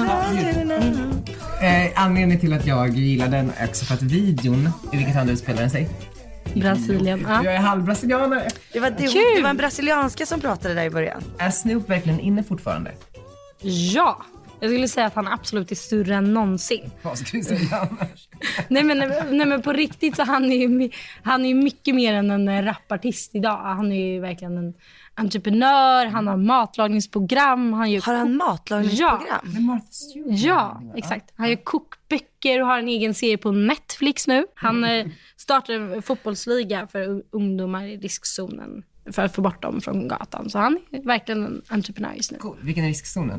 Mm. Eh, anledningen till att jag gillar den är också för att videon, i vilket land utspelar den sig? Brasilien. Ja. Jag är halvbrasilianare. Det var, det, det var en brasilianska som pratade där i början. Är Snoop verkligen inne fortfarande? Ja. Jag skulle säga att han absolut är större än någonsin. Vad ska vi säga annars? nej, men, nej men på riktigt så han är ju han är mycket mer än en rapartist idag. Han är ju verkligen en entreprenör, han har matlagningsprogram. Han gör har han matlagningsprogram? Ja, ja exakt. Han gör kokböcker och har en egen serie på Netflix nu. Han eh, startar en fotbollsliga för ungdomar i riskzonen för att få bort dem från gatan. Så han är verkligen en entreprenör just nu. Cool. Vilken är riskzonen?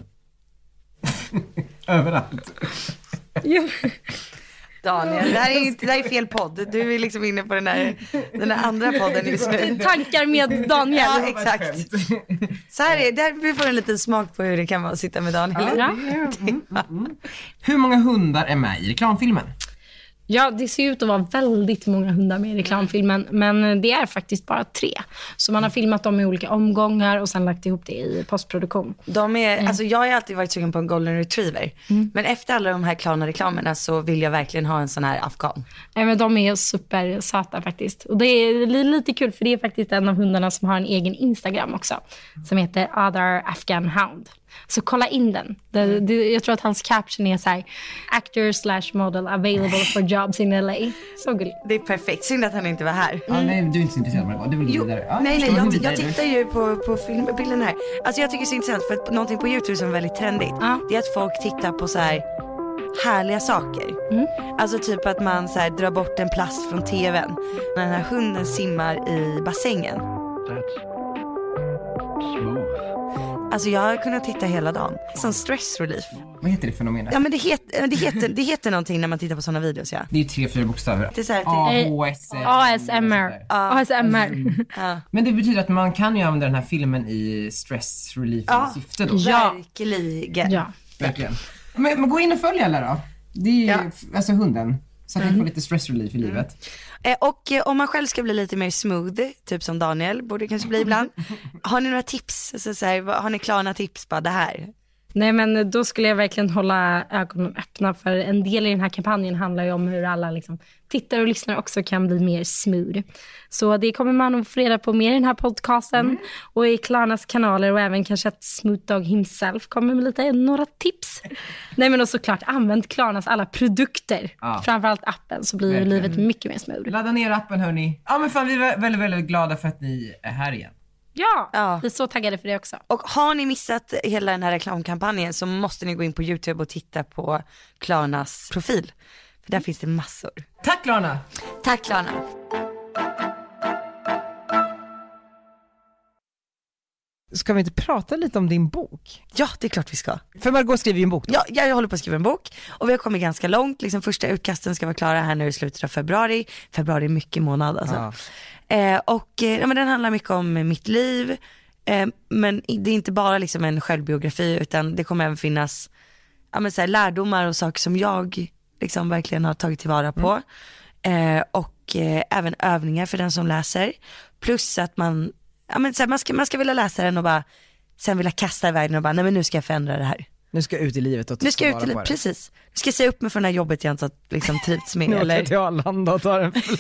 Överallt. Ja. Daniel, det här är, inte, det här är fel podd. Du är liksom inne på den här, den här andra podden just nu. Tankar med Daniel. Ja, exakt. Så här är det. Vi får en liten smak på hur det kan vara att sitta med Daniel. Ja. Mm, mm. Hur många hundar är med i reklamfilmen? Ja, det ser ut att vara väldigt många hundar med i reklamfilmen. Men det är faktiskt bara tre. Så man har filmat dem i olika omgångar och sen lagt ihop det i postproduktion. De är, mm. alltså jag har alltid varit sugen på en golden retriever. Mm. Men efter alla de här Klarna-reklamerna så vill jag verkligen ha en sån här afghan. Nej, men de är supersöta faktiskt. Och det är lite kul för det är faktiskt en av hundarna som har en egen Instagram också. Som heter Other Afghan Hound. Så kolla in den. Det, det, jag tror att hans caption är så här: actor slash model available for jobs in L A. Så gulligt. Det är perfekt. Synd att han inte var här. Mm. Ja, nej, du är inte så intresserad av det. Du vill jo, vidare. Ja, nej, nej, jag, jag tittar ju på, på filmbilden här. Alltså jag tycker det är så intressant för att någonting på YouTube som är väldigt trendigt, ja. Det är att folk tittar på så här härliga saker. Mm. Alltså typ att man så här drar bort en plast från tvn. När den här hunden simmar i bassängen. That's smooth. Alltså jag har kunnat titta hela dagen. Som stress relief. Vad heter det fenomenet? Ja men det heter, det heter, det heter någonting när man tittar på sådana videos, ja. Det är tre, fyra bokstäver. Det är så här, A H S A S M R. A S M R. Ja. Men det betyder att man kan ju använda den här filmen i stress relief ja. syfte då. Ja, verkligen. Ja. Verkligen. Men, men gå in och följ alla då. Det är ju, ja. alltså hunden. Så att mm. får lite stress relief i livet. Mm. Och eh, om man själv ska bli lite mer smooth, typ som Daniel borde kanske bli ibland. Har ni några tips? Så, så här, har ni Klarna tips? Bara det här. Nej, men då skulle jag verkligen hålla ögonen öppna, för en del i den här kampanjen handlar ju om hur alla liksom tittare och lyssnare också kan bli mer smooth. Så det kommer man att få reda på mer i den här podcasten mm. och i Klarnas kanaler, och även kanske att Smooth Dog himself kommer med lite några tips. Nej, men och såklart använd Klarnas alla produkter, ja. Framförallt appen, så blir verkligen livet mycket mer smooth. Ladda ner appen, hörni. Ja, men fan, vi är väldigt, väldigt glada för att ni är här igen. Ja, ja, vi är så taggade för det också. Och har ni missat hela den här reklamkampanjen så måste ni gå in på YouTube och titta på Klarnas profil. För där finns det massor. Tack Klarna! Tack Klarna! Ska vi inte prata lite om din bok? Ja, det är klart vi ska. För Margot skriver ju en bok då. Ja, jag håller på att skriva en bok. Och vi har kommit ganska långt. Liksom första utkasten ska vara klara här nu i slutet av februari. Februari är mycket månad alltså. Ja. Eh, och eh, ja, men den handlar mycket om mitt liv. Eh, men det är inte bara liksom en självbiografi, utan det kommer även finnas ja, men så här, lärdomar och saker som jag liksom verkligen har tagit tillvara på. Mm. Eh, och eh, även övningar för den som läser. Plus att man Ja, men så här, man, ska, man ska vilja läsa den och bara sen vilja kasta iväg den och bara, nej men nu ska jag förändra det här. Nu ska jag ut i livet och ta Nu ska jag ut i livet, precis. Nu ska jag säga upp mig från det här jobbet jag inte liksom trivts med. Nu eller... åker till Arlanda och tar en flight.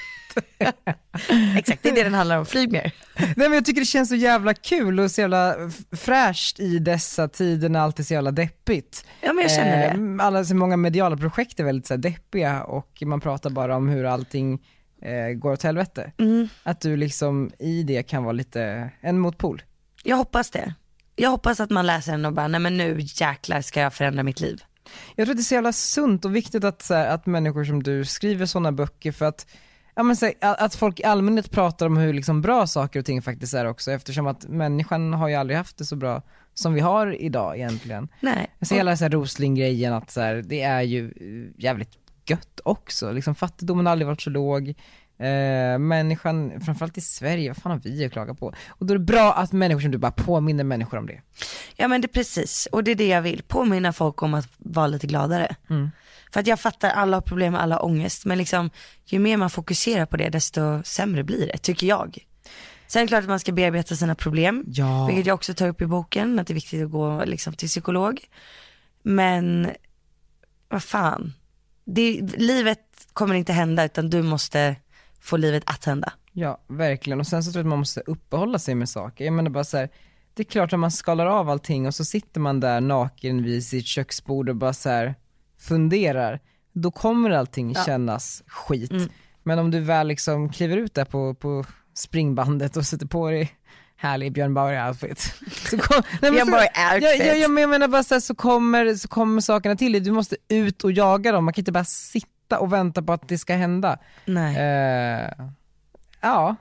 Exakt, det är det den handlar om, flyg mer. Nej, men jag tycker det känns så jävla kul och så jävla fräscht i dessa tider när allt är så jävla deppigt. Ja, men jag känner det. Eh, alla så många mediala projekt är väldigt så här deppiga och man pratar bara om hur allting eh, går åt helvete. Mm. Att du liksom i det kan vara lite en motpol. Jag hoppas det. Jag hoppas att man läser den och bara, nej men nu jäklar ska jag förändra mitt liv. Jag tror att det är så jävla sunt och viktigt att, så här, att människor som du skriver sådana böcker, för att ja, men, så här, att folk i allmänhet pratar om hur liksom, bra saker och ting faktiskt är också, eftersom att människan har ju aldrig haft det så bra som vi har idag egentligen. Nej. Jag ser hela så här Rosling-grejen att så här, det är ju jävligt gött också, liksom, fattigdomen har aldrig varit så låg. Eh, människan, framförallt i Sverige, vad fan har vi att klaga på? Och då är det bra att människor som du bara påminner människor om det. Ja, men det är precis, och det är det jag vill, påminna folk om att vara lite gladare. Mm. För att jag fattar, alla har problem med alla ångest, men liksom ju mer man fokuserar på det, desto sämre blir det, tycker jag. Sen är det klart att man ska bearbeta sina problem, ja. Vilket jag också tar upp i boken, att det är viktigt att gå liksom till psykolog. Men vad fan, det, livet kommer inte hända, utan du måste få livet att hända. Ja, verkligen. Och sen så tror jag att man måste uppehålla sig med saker. Jag menar bara så här, det är klart att man skalar av allting och så sitter man där naken vid sitt köksbord och bara så här funderar. Då kommer allting ja. kännas skit. Mm. Men om du väl liksom kliver ut där på, på springbandet och sätter på dig härlig Björn Borg-outfit. Björn Borg-outfit. Jag, jag, jag menar bara så här, så kommer, så kommer sakerna till dig. Du måste ut och jaga dem. Man kan inte bara sitta och vänta på att det ska hända. Nej. Uh, ja.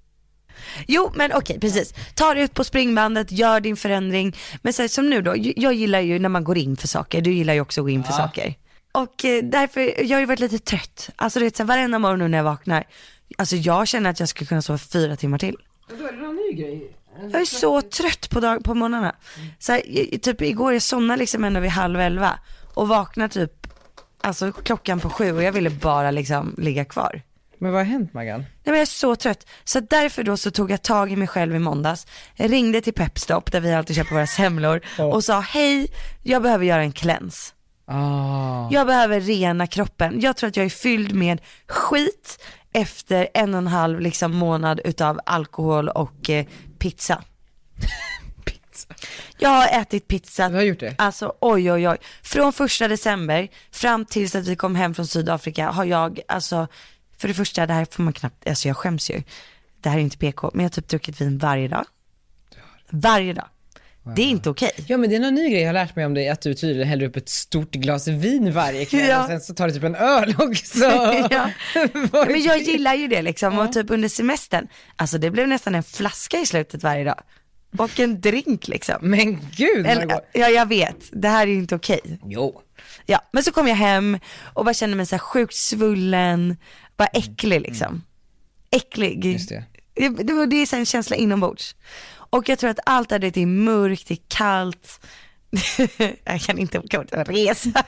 Jo, men okej, precis. Ta dig ut på springbandet, gör din förändring. Men så här, som nu då, jag gillar ju när man går in för saker. Du gillar ju också att gå in för ja. saker. Och eh, därför, jag har ju varit lite trött. Alltså det är så här, varenda morgon nu när jag vaknar. Alltså jag känner att jag skulle kunna sova fyra timmar till. Då är det någon ny grej. Jag är så trött på, dag, på morgnarna. Så här, typ igår jag somnade liksom ändå vid halv elva. Och vaknar typ alltså klockan på sju och jag ville bara liksom ligga kvar. Men vad har hänt, Magan? Nej, men jag är så trött. Så därför då så tog jag tag i mig själv i måndags. Jag ringde till Pepstop där vi alltid köper våra semlor oh. och sa hej, jag behöver göra en cleanse. Oh. Jag behöver rena kroppen. Jag tror att jag är fylld med skit efter en och en halv liksom, månad utav alkohol och eh, pizza. Pizza. Jag har ätit pizza. Du har gjort det? Alltså oj oj oj. Från första december fram tills att vi kom hem från Sydafrika har jag, alltså för det första, det här får man knappt, alltså jag skäms ju. Det här är inte P K, men jag har typ druckit vin varje dag. Varje dag. Wow. Det är inte okej. Ja, men det är en ny grej jag har lärt mig om dig, att du tydligen häller upp ett stort glas vin varje kväll ja. och sen så tar du typ en öl också. ja. Men jag gillar ju det liksom, ja. och typ under semestern, alltså det blev nästan en flaska i slutet varje dag. Och en drink liksom. Men gud, Eller, ja, jag vet. Det här är ju inte okej. Jo. Ja, men så kom jag hem och bara kände mig så här sjukt svullen, bara äcklig liksom. Mm. Äcklig. Just det. Det, det, det är så en känsla inombords. Och jag tror att allt är det är mörkt, det är kallt. Jag kan inte åka ut och resa.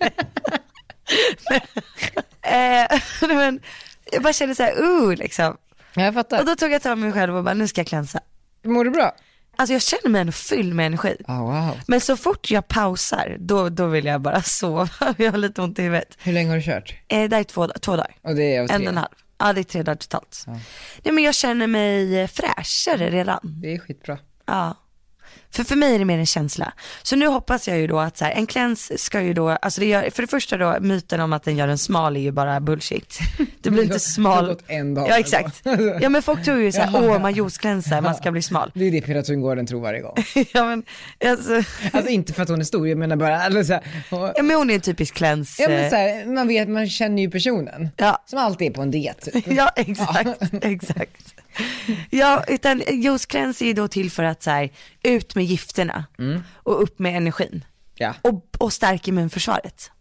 eh, men jag bara kände så här, uh liksom. Jag fattar. Och då tog jag tag mig själv och bara, nu ska jag klänsa. Mår du bra? alltså jag känner mig ändå fylld med energi. Oh, wow. Men så fort jag pausar, då, då vill jag bara sova. Jag har lite ont i huvudet. Hur länge har du kört? Eh, det är två, två dagar. Och det är av tre? En och en halv. Ja, det är tre dagar totalt. Ja. Nej, men jag känner mig fräschare redan. Det är skitbra. Ja. För för mig är det mer en känsla. Så nu hoppas jag ju då att så här, en cleanse ska ju då, alltså det gör, för det första då, myten om att den gör en smal är ju bara bullshit. Det blir inte smal. Det har gått en dag. Ja, exakt. Ja, men folk tror ju så här, åh man juiceklänser, man ska bli smal. Det är det Petra Tungården tror varje gång. Ja, men alltså. Alltså inte för att hon är stor, jag menar bara, alltså, så här, och, Ja, men hon är en typisk cleanse. ja, men så här, man vet, man känner ju personen. Ja. Som alltid är på en diet. Typ. Ja, exakt, exakt. Ja, utan juiceklänse är ju då till för att så här, ut med gifterna Mm. och upp med energin. Ja. Och, och stärka immunförsvaret.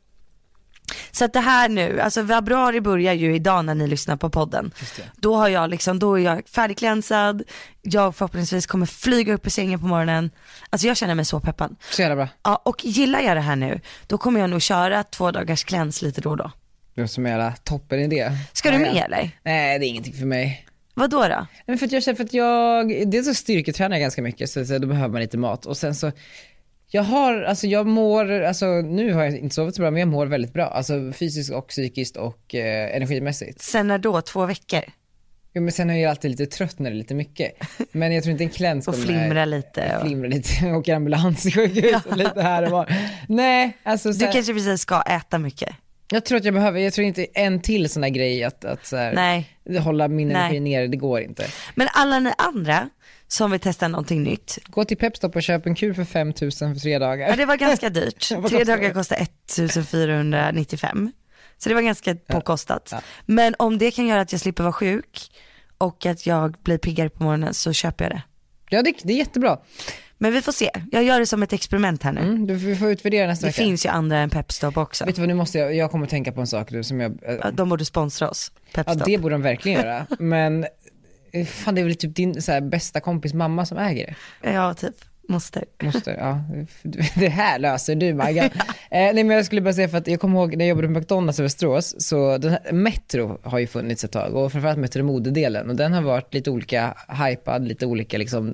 Så att det här nu, alltså februari börjar ju idag när ni lyssnar på podden. Då har jag liksom, då är jag färdigklänsad. Jag förhoppningsvis kommer flyga upp i sängen på morgonen. Alltså jag känner mig så peppad. Så jävla bra. Ja, och gillar jag det här nu, då kommer jag nog köra två dagars kläns lite då och då. Det är som en jävla toppen idé. Ska du Ja, med ja. eller? Nej, det är ingenting för mig. Vad då då? Men för att jag känner för att jag, dels så styrketränar jag ganska mycket så, så då behöver man lite mat och sen så jag har, alltså jag mår, alltså nu har jag inte sovit så bra men jag mår väldigt bra, alltså fysiskt och psykiskt och eh, energimässigt. Sen när då? Två veckor? Jo men sen är jag alltid lite trött när det är lite mycket. Men jag tror inte en kläns Och flimra lite. Och... Flimra lite, åker ambulans i sjukhus och lite här och var. Nej, alltså så Du här, kanske precis ska äta mycket. jag tror att jag behöver, jag tror inte en till sån här grej att, att så här, Nej. hålla min Nej. energi nere, det går inte. Men alla ni andra som vill testa någonting nytt. Gå till Pepstop och köp en kur för fem tusen för tre dagar. Ja, det var ganska dyrt. Vad Tre kostar dagar det? kostar ettusendfyrahundranittiofem. Så det var ganska påkostat. Ja. Men om det kan göra att jag slipper vara sjuk och att jag blir piggare på morgonen så köper jag det. Ja, det, det är jättebra. Men vi får se. Jag gör det som ett experiment här nu. Mm, du, vi får utvärdera nästa Det vecka. finns ju andra än Pepstop också. Vet du vad, nu måste jag, jag kommer att tänka på en sak nu som jag, Ja, de borde sponsra oss. ja Pepstop. det borde de verkligen göra, men eh, fan det är väl typ din så här, bästa kompis mamma som äger det. Ja, typ. Måste. Måste, ja, det här löser du Maggan. eh, nej men jag skulle bara säga för att jag kommer ihåg när jag jobbade på McDonalds i Västerås, så den här, Metro har ju funnits ett tag och framförallt Metro modedelen och den har varit lite olika hypad, lite olika liksom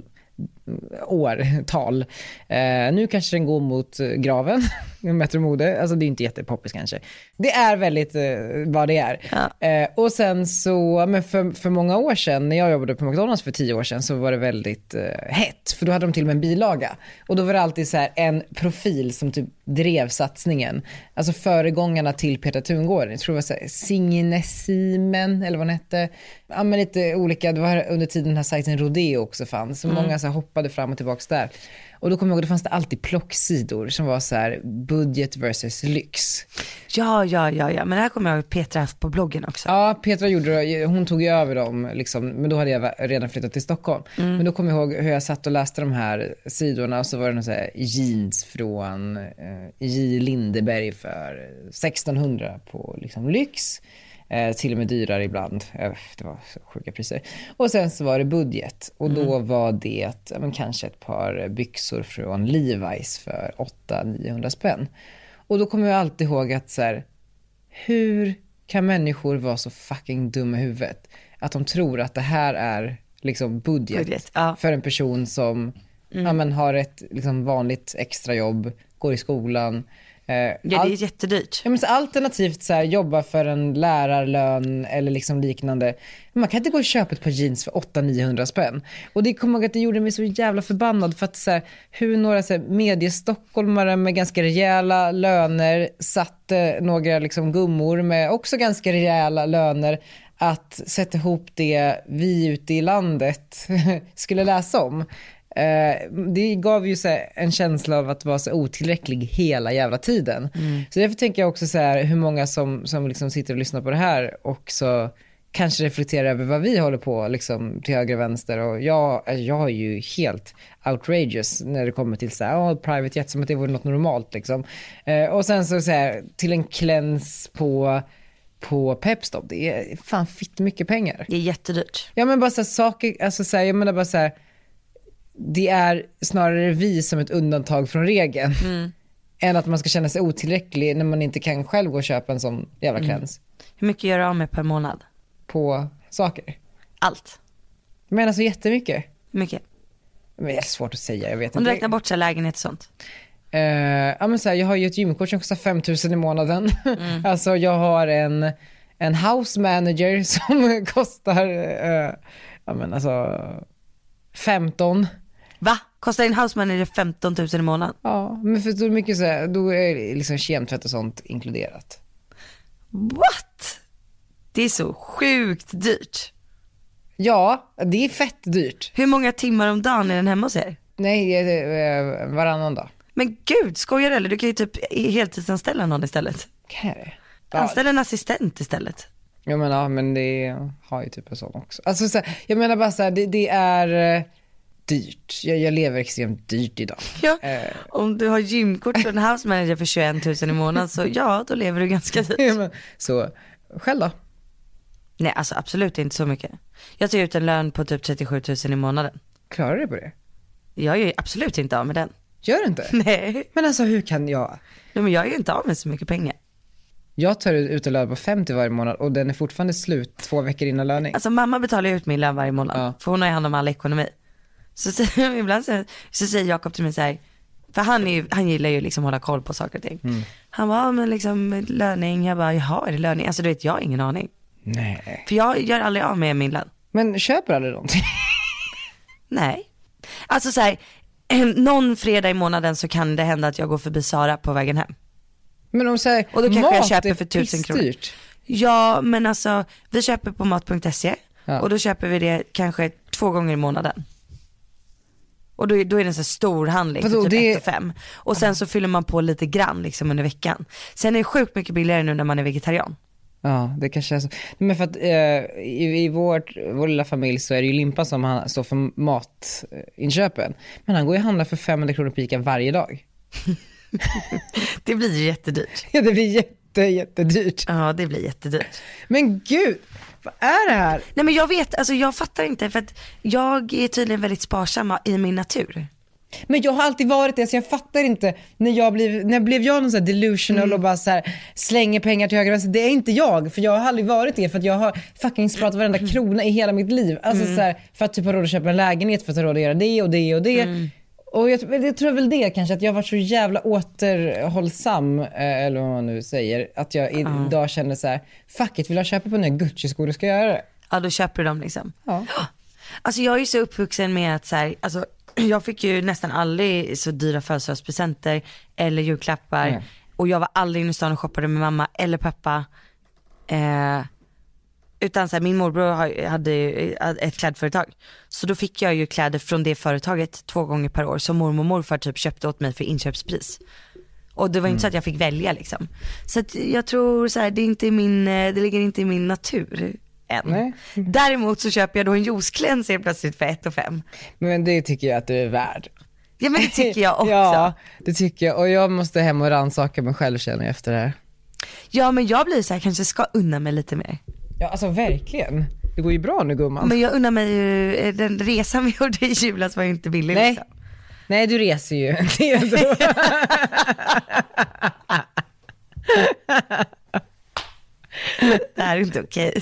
årtal. Eh, nu kanske den går mot graven med Metro mode, alltså det är inte jättepoppis kanske. Det är väldigt eh, vad det är. Ja. Eh, och sen så, men för, för många år sedan, när jag jobbade på McDonalds för tio år sedan så var det väldigt eh, hett, för då hade de till och med en bilaga. Och då var det alltid så här en profil som typ drev satsningen. Alltså föregångarna till Petra Tungården. Jag tror det var så här, Signe Simen eller vad den hette. Ja men lite olika, det var under tiden den här sajten Rodeo också fanns. Så mm. många så här, hoppade fram och tillbaka där. Och då kommer jag ihåg, det fanns det alltid plocksidor som var så här budget versus lyx. Ja, ja, ja, ja. Men det här kommer jag ihåg Petra haft på bloggen också. Ja, Petra gjorde det, hon tog ju över dem liksom, men då hade jag redan flyttat till Stockholm. Mm. Men då kommer jag ihåg hur jag satt och läste de här sidorna och så var det någon så här jeans från eh, J. Lindeberg för sextonhundra på liksom lyx. Eh, till och med dyrare ibland. Eh, det var så sjuka priser. Och sen så var det budget. Och då mm. var det ja, men kanske ett par byxor från Levi's för åtta niohundra spänn. Och då kommer jag alltid ihåg att så här, hur kan människor vara så fucking dumma i huvudet? Att de tror att det här är liksom budget, budget ja. För en person som mm. ja, men har ett liksom vanligt extrajobb, går i skolan. Eh, ja, det är jättedyrt. Ja, men så alternativt så här, jobba för en lärarlön eller liksom liknande. Man kan inte gå och köpa ett par jeans för åtta niohundra spänn. Och det kommer jag att det gjorde mig så jävla förbannad för att så här, hur några så här, mediestockholmare med ganska rejäla löner satte några liksom gummor med också ganska rejäla löner att sätta ihop det vi ute i landet skulle läsa om. Uh, det gav ju så här, en känsla av att vara så otillräcklig hela jävla tiden. Mm. Så därför tänker jag också så här, hur många som, som liksom sitter och lyssnar på det här och så kanske reflekterar över vad vi håller på liksom, till höger och vänster. Och jag, jag är ju helt outrageous när det kommer till så här, oh, private jet, som att det vore något normalt liksom. Uh, och sen så, så här, till en kläns på på Pepstop, det är fan fitt mycket pengar. Det är jättedyrt. Ja men bara så här, saker, alltså så här, jag menar bara så här, det är snarare vi som ett undantag från regeln mm. än att man ska känna sig otillräcklig när man inte kan själv gå och köpa en sån jävla kläns. Mm. Hur mycket gör du av med per månad? På saker? Allt. Jag menar så jättemycket. Hur mycket? Men det är svårt att säga, jag vet Om du inte. räknar bort så här lägenhet och sånt. Uh, ja, men så här, jag har ju ett gymkort som kostar fem tusen i månaden. Mm. Alltså jag har en, en house manager som kostar uh, ja, men alltså femton. Va? Kostar en house manager femton tusen i månaden? Ja, men för då är mycket så här, då är det liksom kemtvätt och sånt inkluderat. What? Det är så sjukt dyrt. Ja, det är fett dyrt. Hur många timmar om dagen är den hemma hos er? Nej, eh, varannan dag. Men gud, skojar du eller? Du kan ju typ heltidsanställa någon istället. Kan jag det? Ja. Anställa en assistent istället. Jag menar, ja, men det har ju typ en sån också. Alltså så här, jag menar bara så här, det, det är eh, dyrt. Jag, jag lever extremt dyrt idag. Ja, Eh. om du har gymkort och en house manager för tjugoett tusen i månaden så ja, då lever du ganska dyrt. Ja, men, så, själv då? Nej, alltså absolut inte så mycket. Jag tar ut en lön på typ trettiosju tusen i månaden. Klarar du på det? Jag är ju absolut inte av med den. Gör du inte? Nej, Men alltså hur kan jag? Nej men jag är ju inte av med så mycket pengar. Jag tar ut en lön på femtio varje månad och den är fortfarande slut två veckor innan löning. Alltså mamma betalar ju ut min lön varje månad. Ja. För hon har ju hand om all ekonomi. Så, så ibland så, så säger Jakob till mig så här. För han, är ju, han gillar ju liksom hålla koll på saker och ting. Mm. Han bara, ja, men liksom löning. Jag bara, jaha är det löning? Alltså du vet, jag har ingen aning. Nej. För jag gör aldrig av med min lön. Men köper aldrig någonting? Nej. Alltså så här, någon fredag i månaden så kan det hända att jag går förbi Sara på vägen hem. Men om så här, Och då kanske mat jag köper är för tusen kronor. pissdyrt. Ja, men alltså vi köper på mat punkt se Ja. och då köper vi det kanske två gånger i månaden. Och då är, då är det en så här stor handling för Vadå, typ det- ett och fem. Och sen så fyller man på lite grann liksom under veckan. Sen är det sjukt mycket billigare nu när man är vegetarian. Ja, det kanske är så. Men för att eh, i, i vårt, vår lilla familj så är det ju Limpa som han står för matinköpen. Men han går ju och handlar för femhundra kronor på Ica varje dag. Det blir ju jättedyrt. Ja, det blir jätte, jättedyrt. Ja, det blir jättedyrt. Men gud, vad är det här? Nej men jag vet, alltså jag fattar inte för att jag är tydligen väldigt sparsam i min natur. Men jag har alltid varit det, så jag fattar inte när jag blev, när blev jag någon så här delusional Mm. och bara så här slänger pengar till höger och vänster. Det är inte jag, för jag har aldrig varit det, för att jag har fucking sparat varenda krona i hela mitt liv. Alltså Mm. så här, för att typ ha råd att köpa en lägenhet, för att ha råd att göra det och det och det. Mm. Och jag, jag tror väl det kanske, att jag har varit så jävla återhållsam, eh, eller vad man nu säger, att jag Mm. idag känner så här: fuck it, vill jag köpa på nya Gucci-skor, då ska jag göra det. Ja, då köper du dem liksom. Ja. Alltså jag är ju så uppvuxen med att så här, alltså jag fick ju nästan aldrig så dyra födelsedagspresenter eller julklappar. Nej. Och jag var aldrig inne i stan och shoppade med mamma eller pappa. Eh, utan så här, min morbror har- hade ju ett klädföretag. Så då fick jag ju kläder från det företaget två gånger per år som mormor och morfar typ köpte åt mig för inköpspris. Och det var inte så att jag fick välja liksom. Så att jag tror så här, det är inte i min, eh, det ligger inte i min natur än. Nej. Däremot så köper jag då en juicecleanse helt plötsligt för ett och fem. Men det tycker jag att du är värd. Ja men det tycker jag också. Ja, det tycker jag. Och jag måste hem och rannsaka mig själv, känner jag, efter det här. Ja men jag blir så här, kanske ska unna mig lite mer. Ja, alltså verkligen. Det går ju bra nu, gumman. Men jag unnar mig ju, eh, den resan vi gjorde i julas var ju inte billig Nej. liksom. Nej, du reser ju. Det är så. Det här är inte okej.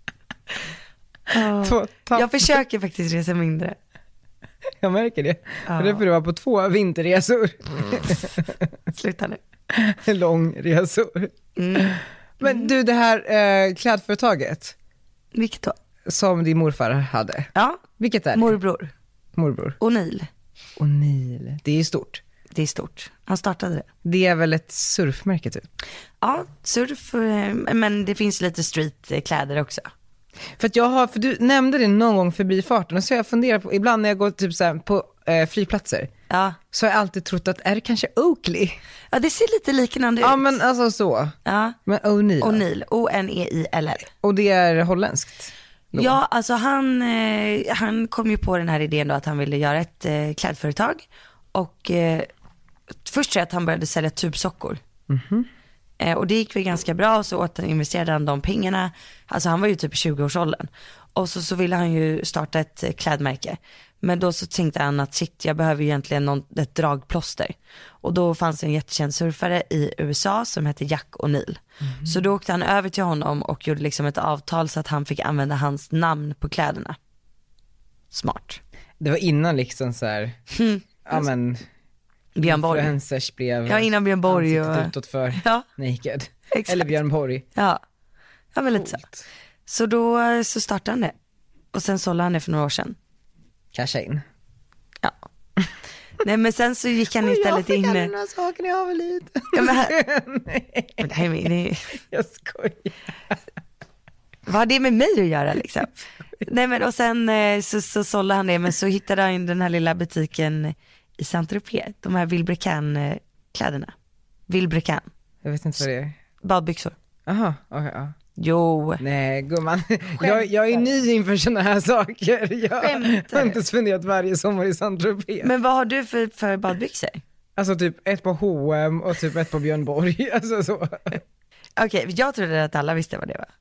Två tapp. Jag försöker faktiskt resa mindre. Jag märker det. Ja. Och därför du var på två vinterresor. Sluta nu. Långresor. Mm. Men du, det här eh, klädföretaget Vilket då? som din morfar hade. Ja, Vilket är det? morbror. Morbror. O'Neill. O'Neill. Det är ju stort. Det är stort. Han startade det. Det är väl ett surfmärke typ? Ja, surf, eh, men det finns lite streetkläder också. För att jag har, för du nämnde det någon gång förbi farten, och så har jag funderat på, ibland när jag går typ så här på eh, flygplatser, Ja. så har jag alltid trott att, är det kanske Oakley? Ja, det ser lite liknande ut. Ja, men alltså så. Ja. Men O'Neill. O'Neill, O N E I L L. Och det är holländskt? Då. Ja, alltså han, eh, han kom ju på den här idén då att han ville göra ett eh, klädföretag. Och eh, först så att han började sälja tubsockor. Mhm. Eh, och det gick väl ganska bra, och så återinvesterade han de pengarna. Alltså han var ju typ i tjugo-årsåldern. Och så, så ville han ju starta ett eh, klädmärke. Men då så tänkte han att shit, jag behöver ju egentligen någon, ett dragplåster. Och då fanns en jättekänd surfare i U S A som hette Jack O'Neill. Mm. Så då åkte han över till honom och gjorde liksom ett avtal så att han fick använda hans namn på kläderna. Smart. det var innan liksom så här, Mm. ja men Björn Borg. influencers blev Ja, innan Björn Borg och... ansiktet utåt för Ja, Naked. exakt. Eller Björn Borg. Ja, ja men lite så. Coolt. Så då så startade han det. Och sen sålde han det för några år sedan. Casha in. Ja. Nej men sen så gick han istället in. Jag fick några saker när jag var liten. Ja, men här... Nej, Men det här är min... det är- jag skojar. Vad har det med mig att göra liksom? Nej men och sen eh, så, så sålde han det, men så hittade han den här lilla butiken i Saint-Tropez. De här Vilebrequin eh, kläderna. Vilebrequin. Jag vet inte vad det är. Badbyxor. Aha, okej, ja. Jo. Nej gumman, jag, jag är ny inför såna här saker. Jag Skämtar har du? inte spenderat varje sommar i Saint-Tropez. Men vad har du för, för badbyxor? Alltså typ ett på H och M och typ ett på Björn Borg. Alltså så. Okej, jag trodde att alla visste vad det var.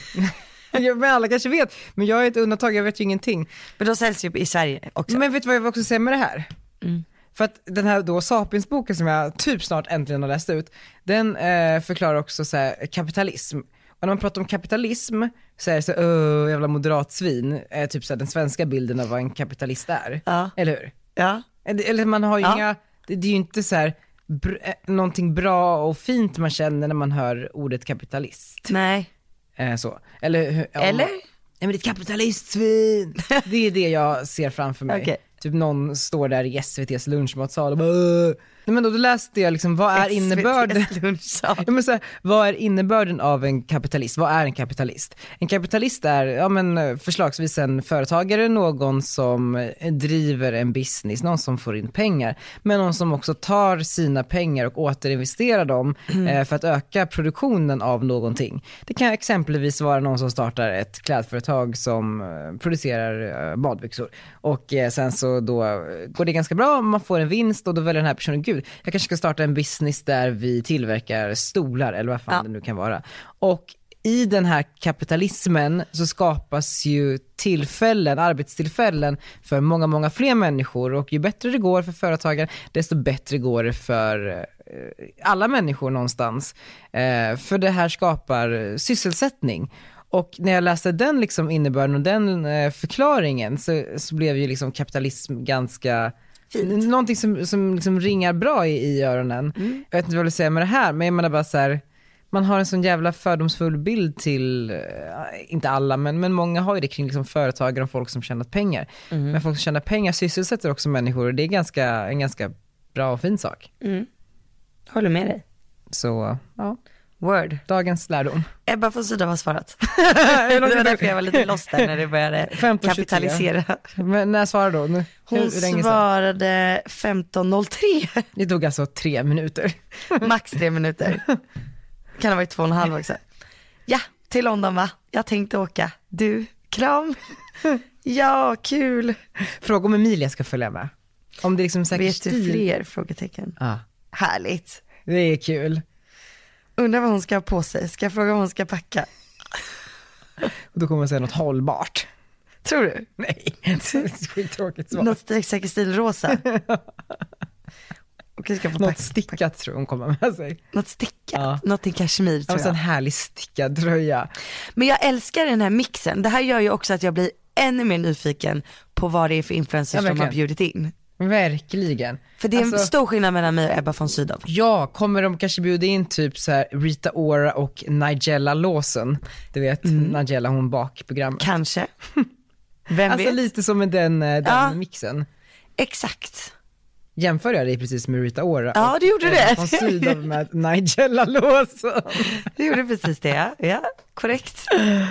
Ja, men alla kanske vet, men jag är ett undantag, jag vet ju ingenting. Men de säljs ju i Sverige också. Men vet du vad jag vill också säga med det här? Mm. För att den här då Sapiens-boken som jag typ snart äntligen har läst ut, den eh, förklarar också så här, kapitalism. Och när man pratar om kapitalism så är det så öh, jävla moderat svin, är typ så här, den svenska bilden av vad en kapitalist är. Ja. Eller hur? Ja. Eller, eller man har ju Ja. inga, det, det är ju inte så här br- eh, någonting bra och fint man känner när man hör ordet kapitalist. Nej. Eh, så. Eller hur? Ja, Eller? Ja, men det är ett kapitalistsvin. Det är det jag ser framför mig. Okej. Typ någon står där i S V T:s lunchmatsal och bara "Åh." Nej, men då, då läste jag liksom, vad är innebörden? S V T:s lunchsal. Ja, men så här, vad är innebörden av en kapitalist? Vad är en kapitalist? En kapitalist är ja, men, förslagsvis en företagare, någon som driver en business, någon som får in pengar, men någon som också tar sina pengar och återinvesterar dem eh, för att öka produktionen av någonting. Det kan exempelvis vara någon som startar ett klädföretag som eh, producerar eh, badbyxor och eh, sen så då går det ganska bra, man får en vinst och då väljer den här personen, gud, jag kanske ska starta en business där vi tillverkar stolar eller vad fan Ja. det nu kan vara. Och i den här kapitalismen så skapas ju tillfällen, arbetstillfällen för många, många fler människor, och ju bättre det går för företagare, desto bättre går det för eh, alla människor någonstans. Eh, för det här skapar sysselsättning. Och när jag läste den liksom innebörden och den eh, förklaringen så, så blev ju liksom kapitalism ganska Fint. någonting som, som liksom ringar bra i, i öronen. Mm. Jag vet inte vad jag vill säga med det här, men jag menar bara så här, man har en sån jävla fördomsfull bild till, eh, inte alla, men, men många har ju det kring liksom företagare och folk som tjänar pengar. Mm. Men folk som tjänar pengar sysselsätter också människor, och det är ganska, en ganska bra och fin sak. Mm. Håller med dig. Så, ja, Word. dagens lärdom. Ebba von Sydow har svarat. Det var därför jag var lite lost där när det började femton tjugotre. kapitalisera. Men när svarar då? Nu, Hon hur länge sedan? svarade femton noll tre. Det tog alltså tre minuter. Max tre minuter. Kan ha varit två och en halv också. Ja, till London va? Jag tänkte åka. Du, kram. Ja, kul. Fråga om Emilia ska följa med. Om det är liksom säkert Vet du stil. fler? Frågetecken. Ja, Härligt. det är kul. Undrar vad hon ska ha på sig. Ska jag fråga vad hon ska packa? Och då kommer man säga något hållbart. Tror du? Nej, det är skittråkigt svar. Något säkert stilrosa. Och jag ska få Något packa. stickat tror jag hon kommer med sig. Något stickat. Ja. Något i kashmir Ja, tror en sån jag. härlig stickad tröja. Men jag älskar den här mixen. Det här gör ju också att jag blir ännu mer nyfiken på vad det är för influencers Ja, de har verkligen. bjudit in. Verkligen. För det är en Alltså- stor skillnad mellan mig och Ebba von Sydow. Ja, kommer de kanske bjuda in typ så här Rita Ora och Nigella Lawson? Du vet, Mm. Nigella hon bakprogrammet. Kanske. Vem Alltså vet? lite som med den, eh, den Ja. mixen. Exakt. Jämför jag det precis med Rita Ora? Ja, och du gjorde Ebba det. von Sydow med Nigella Lawson. Du gjorde precis det, ja. Ja, korrekt.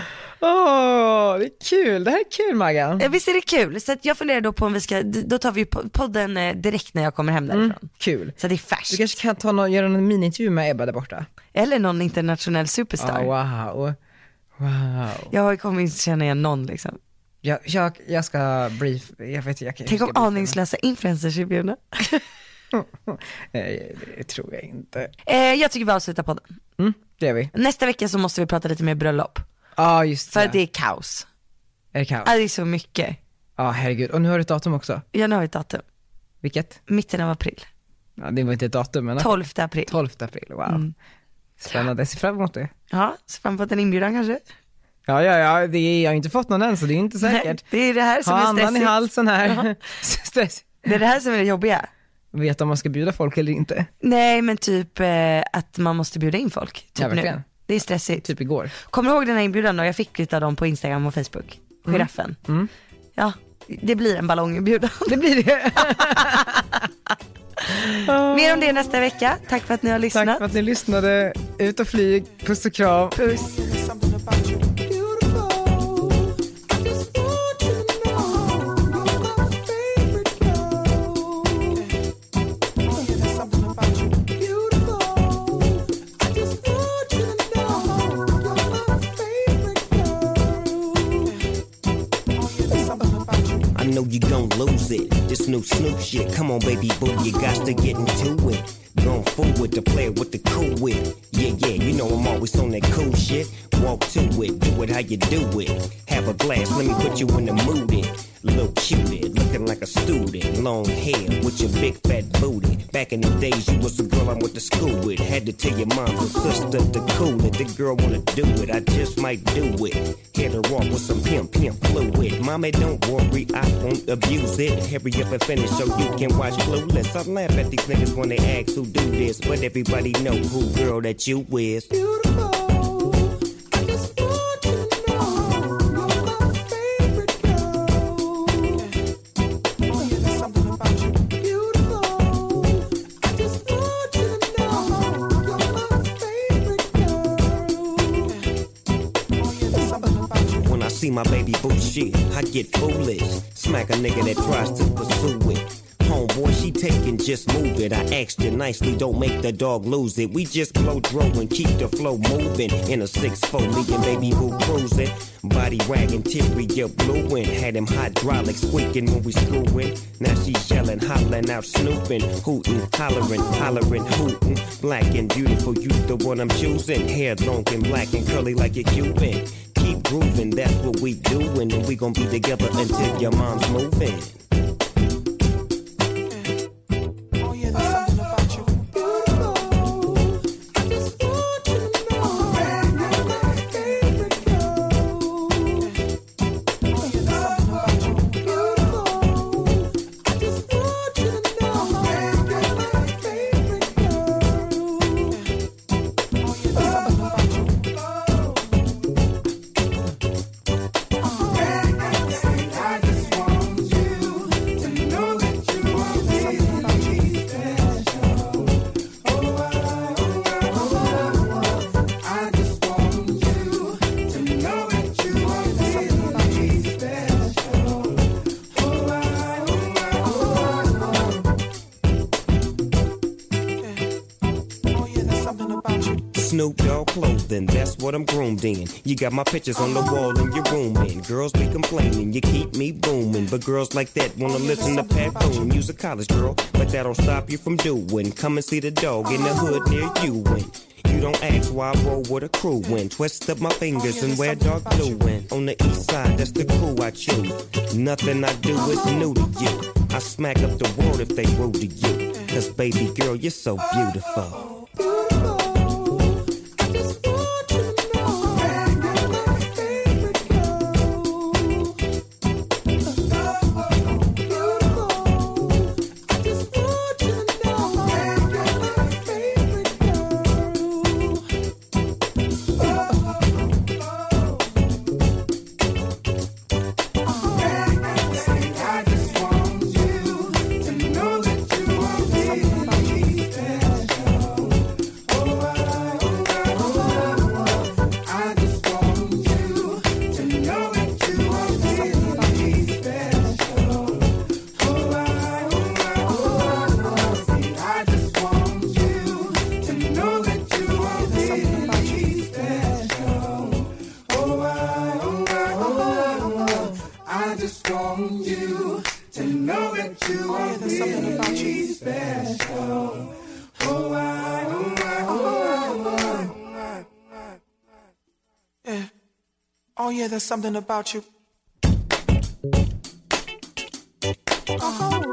Åh, det är kul. Det här är kul, Maggan. Ja, visst är det kul? Så att jag funderar då på om vi ska, då tar vi podden eh, direkt när jag kommer hem därifrån. Mm, kul. Så det är Du färskt. kanske kan ta någon, göra en mini-intervju med Ebba där borta. Eller någon internationell superstar. Ja, wow. Wow. Jag har ju kommit känna igen någon liksom. Jag, jag, jag ska brief, jag vet jag kan Tänk jag om ska briefa aningslösa influencers är bjudna. henne. Nej, det tror jag inte. Eh, jag tycker vi avslutar podden. Mm, det gör vi. Nästa vecka så måste vi prata lite mer bröllop. Ja, just För det. att det är kaos. Är det kaos? Ja, det är så mycket. Ja, herregud. Och nu har du ett datum också. Jag nu har ett datum. Vilket? Mitten av april. Ja, det var inte ett datum, men tolfte april. tolfte april, wow. Mm. Spännande, jag ser fram emot det. Ja, så fram emot en inbjudan kanske. Ja, ja, ja, det är, jag har inte fått någon än så det är inte säkert. Nej, det är det här som ha är andan stressigt. i halsen här. Ja. Stress. Det är det här som är det jobbiga. Vet om man ska bjuda folk eller inte. Nej men typ eh, att man måste bjuda in folk. Typ Ja, verkligen. nu. Det är stressigt. Typ igår. Kommer du ihåg den här inbjudan då? Jag fick lite av dem på Instagram och Facebook. Giraffen. Mm. Ja, det blir en ballonginbjudan. Det blir det. Mer om det nästa vecka. Tack för att ni har lyssnat. Tack för att ni lyssnade. Ut och flyg. Puss och kram. Puss. I know you gon' lose it. This new Snoop shit. Come on, baby boo, you got to get into it. Going forward to play with the cool wit. Yeah, yeah, you know I'm always on that cool shit. Walk to it, do it how you do it. Have a glass, let me put you in the mood. It. Little cutie, looking like a student. Long hair with your big fat booty. Back in the days, you was the girl I went to school with. Had to tell your mom and sister to cool it. The girl wanna do it, I just might do it. Hit her off with some pimp, pimp fluid. Mommy, don't worry, I won't abuse it. Hurry up and finish so you can watch Clueless. I laugh at these niggas when they ask who do this, but everybody know who girl that you is. Beautiful. See my baby boo shit, I get foolish. Smack a nigga that tries to pursue it. Homeboy, she taking, just move it. I asked you nicely, don't make the dog lose it. We just blow dro and keep the flow moving. In a six four, me and baby boo cruising. Body wagging, teary, you're blueing. Had him hydraulics squeaking when we screwing. Now she yelling, hollering out, snooping. Hooting, hollering, hollering, hooting. Black and beautiful, you the one I'm choosing. Hair long and black and curly like a Cuban. Keep grooving, that's what we doing. And we gon' be together until your mom's moving. Snoop Dogg clothing, that's what I'm groomed in. You got my pictures on the wall in your room, and girls be complaining, you keep me booming. But girls like that wanna listen to Pat Boone. You's a college girl, but that don't stop you from doing. Come and see the dog in the hood near you. And you don't ask why I roll with a crew. When twist up my fingers and wear dark blue. And on the east side, that's the crew I choose. Nothing I do is new to you. I smack up the world if they rude to you. Cause baby girl, you're so beautiful. Oh yeah, there's something about you. Oh.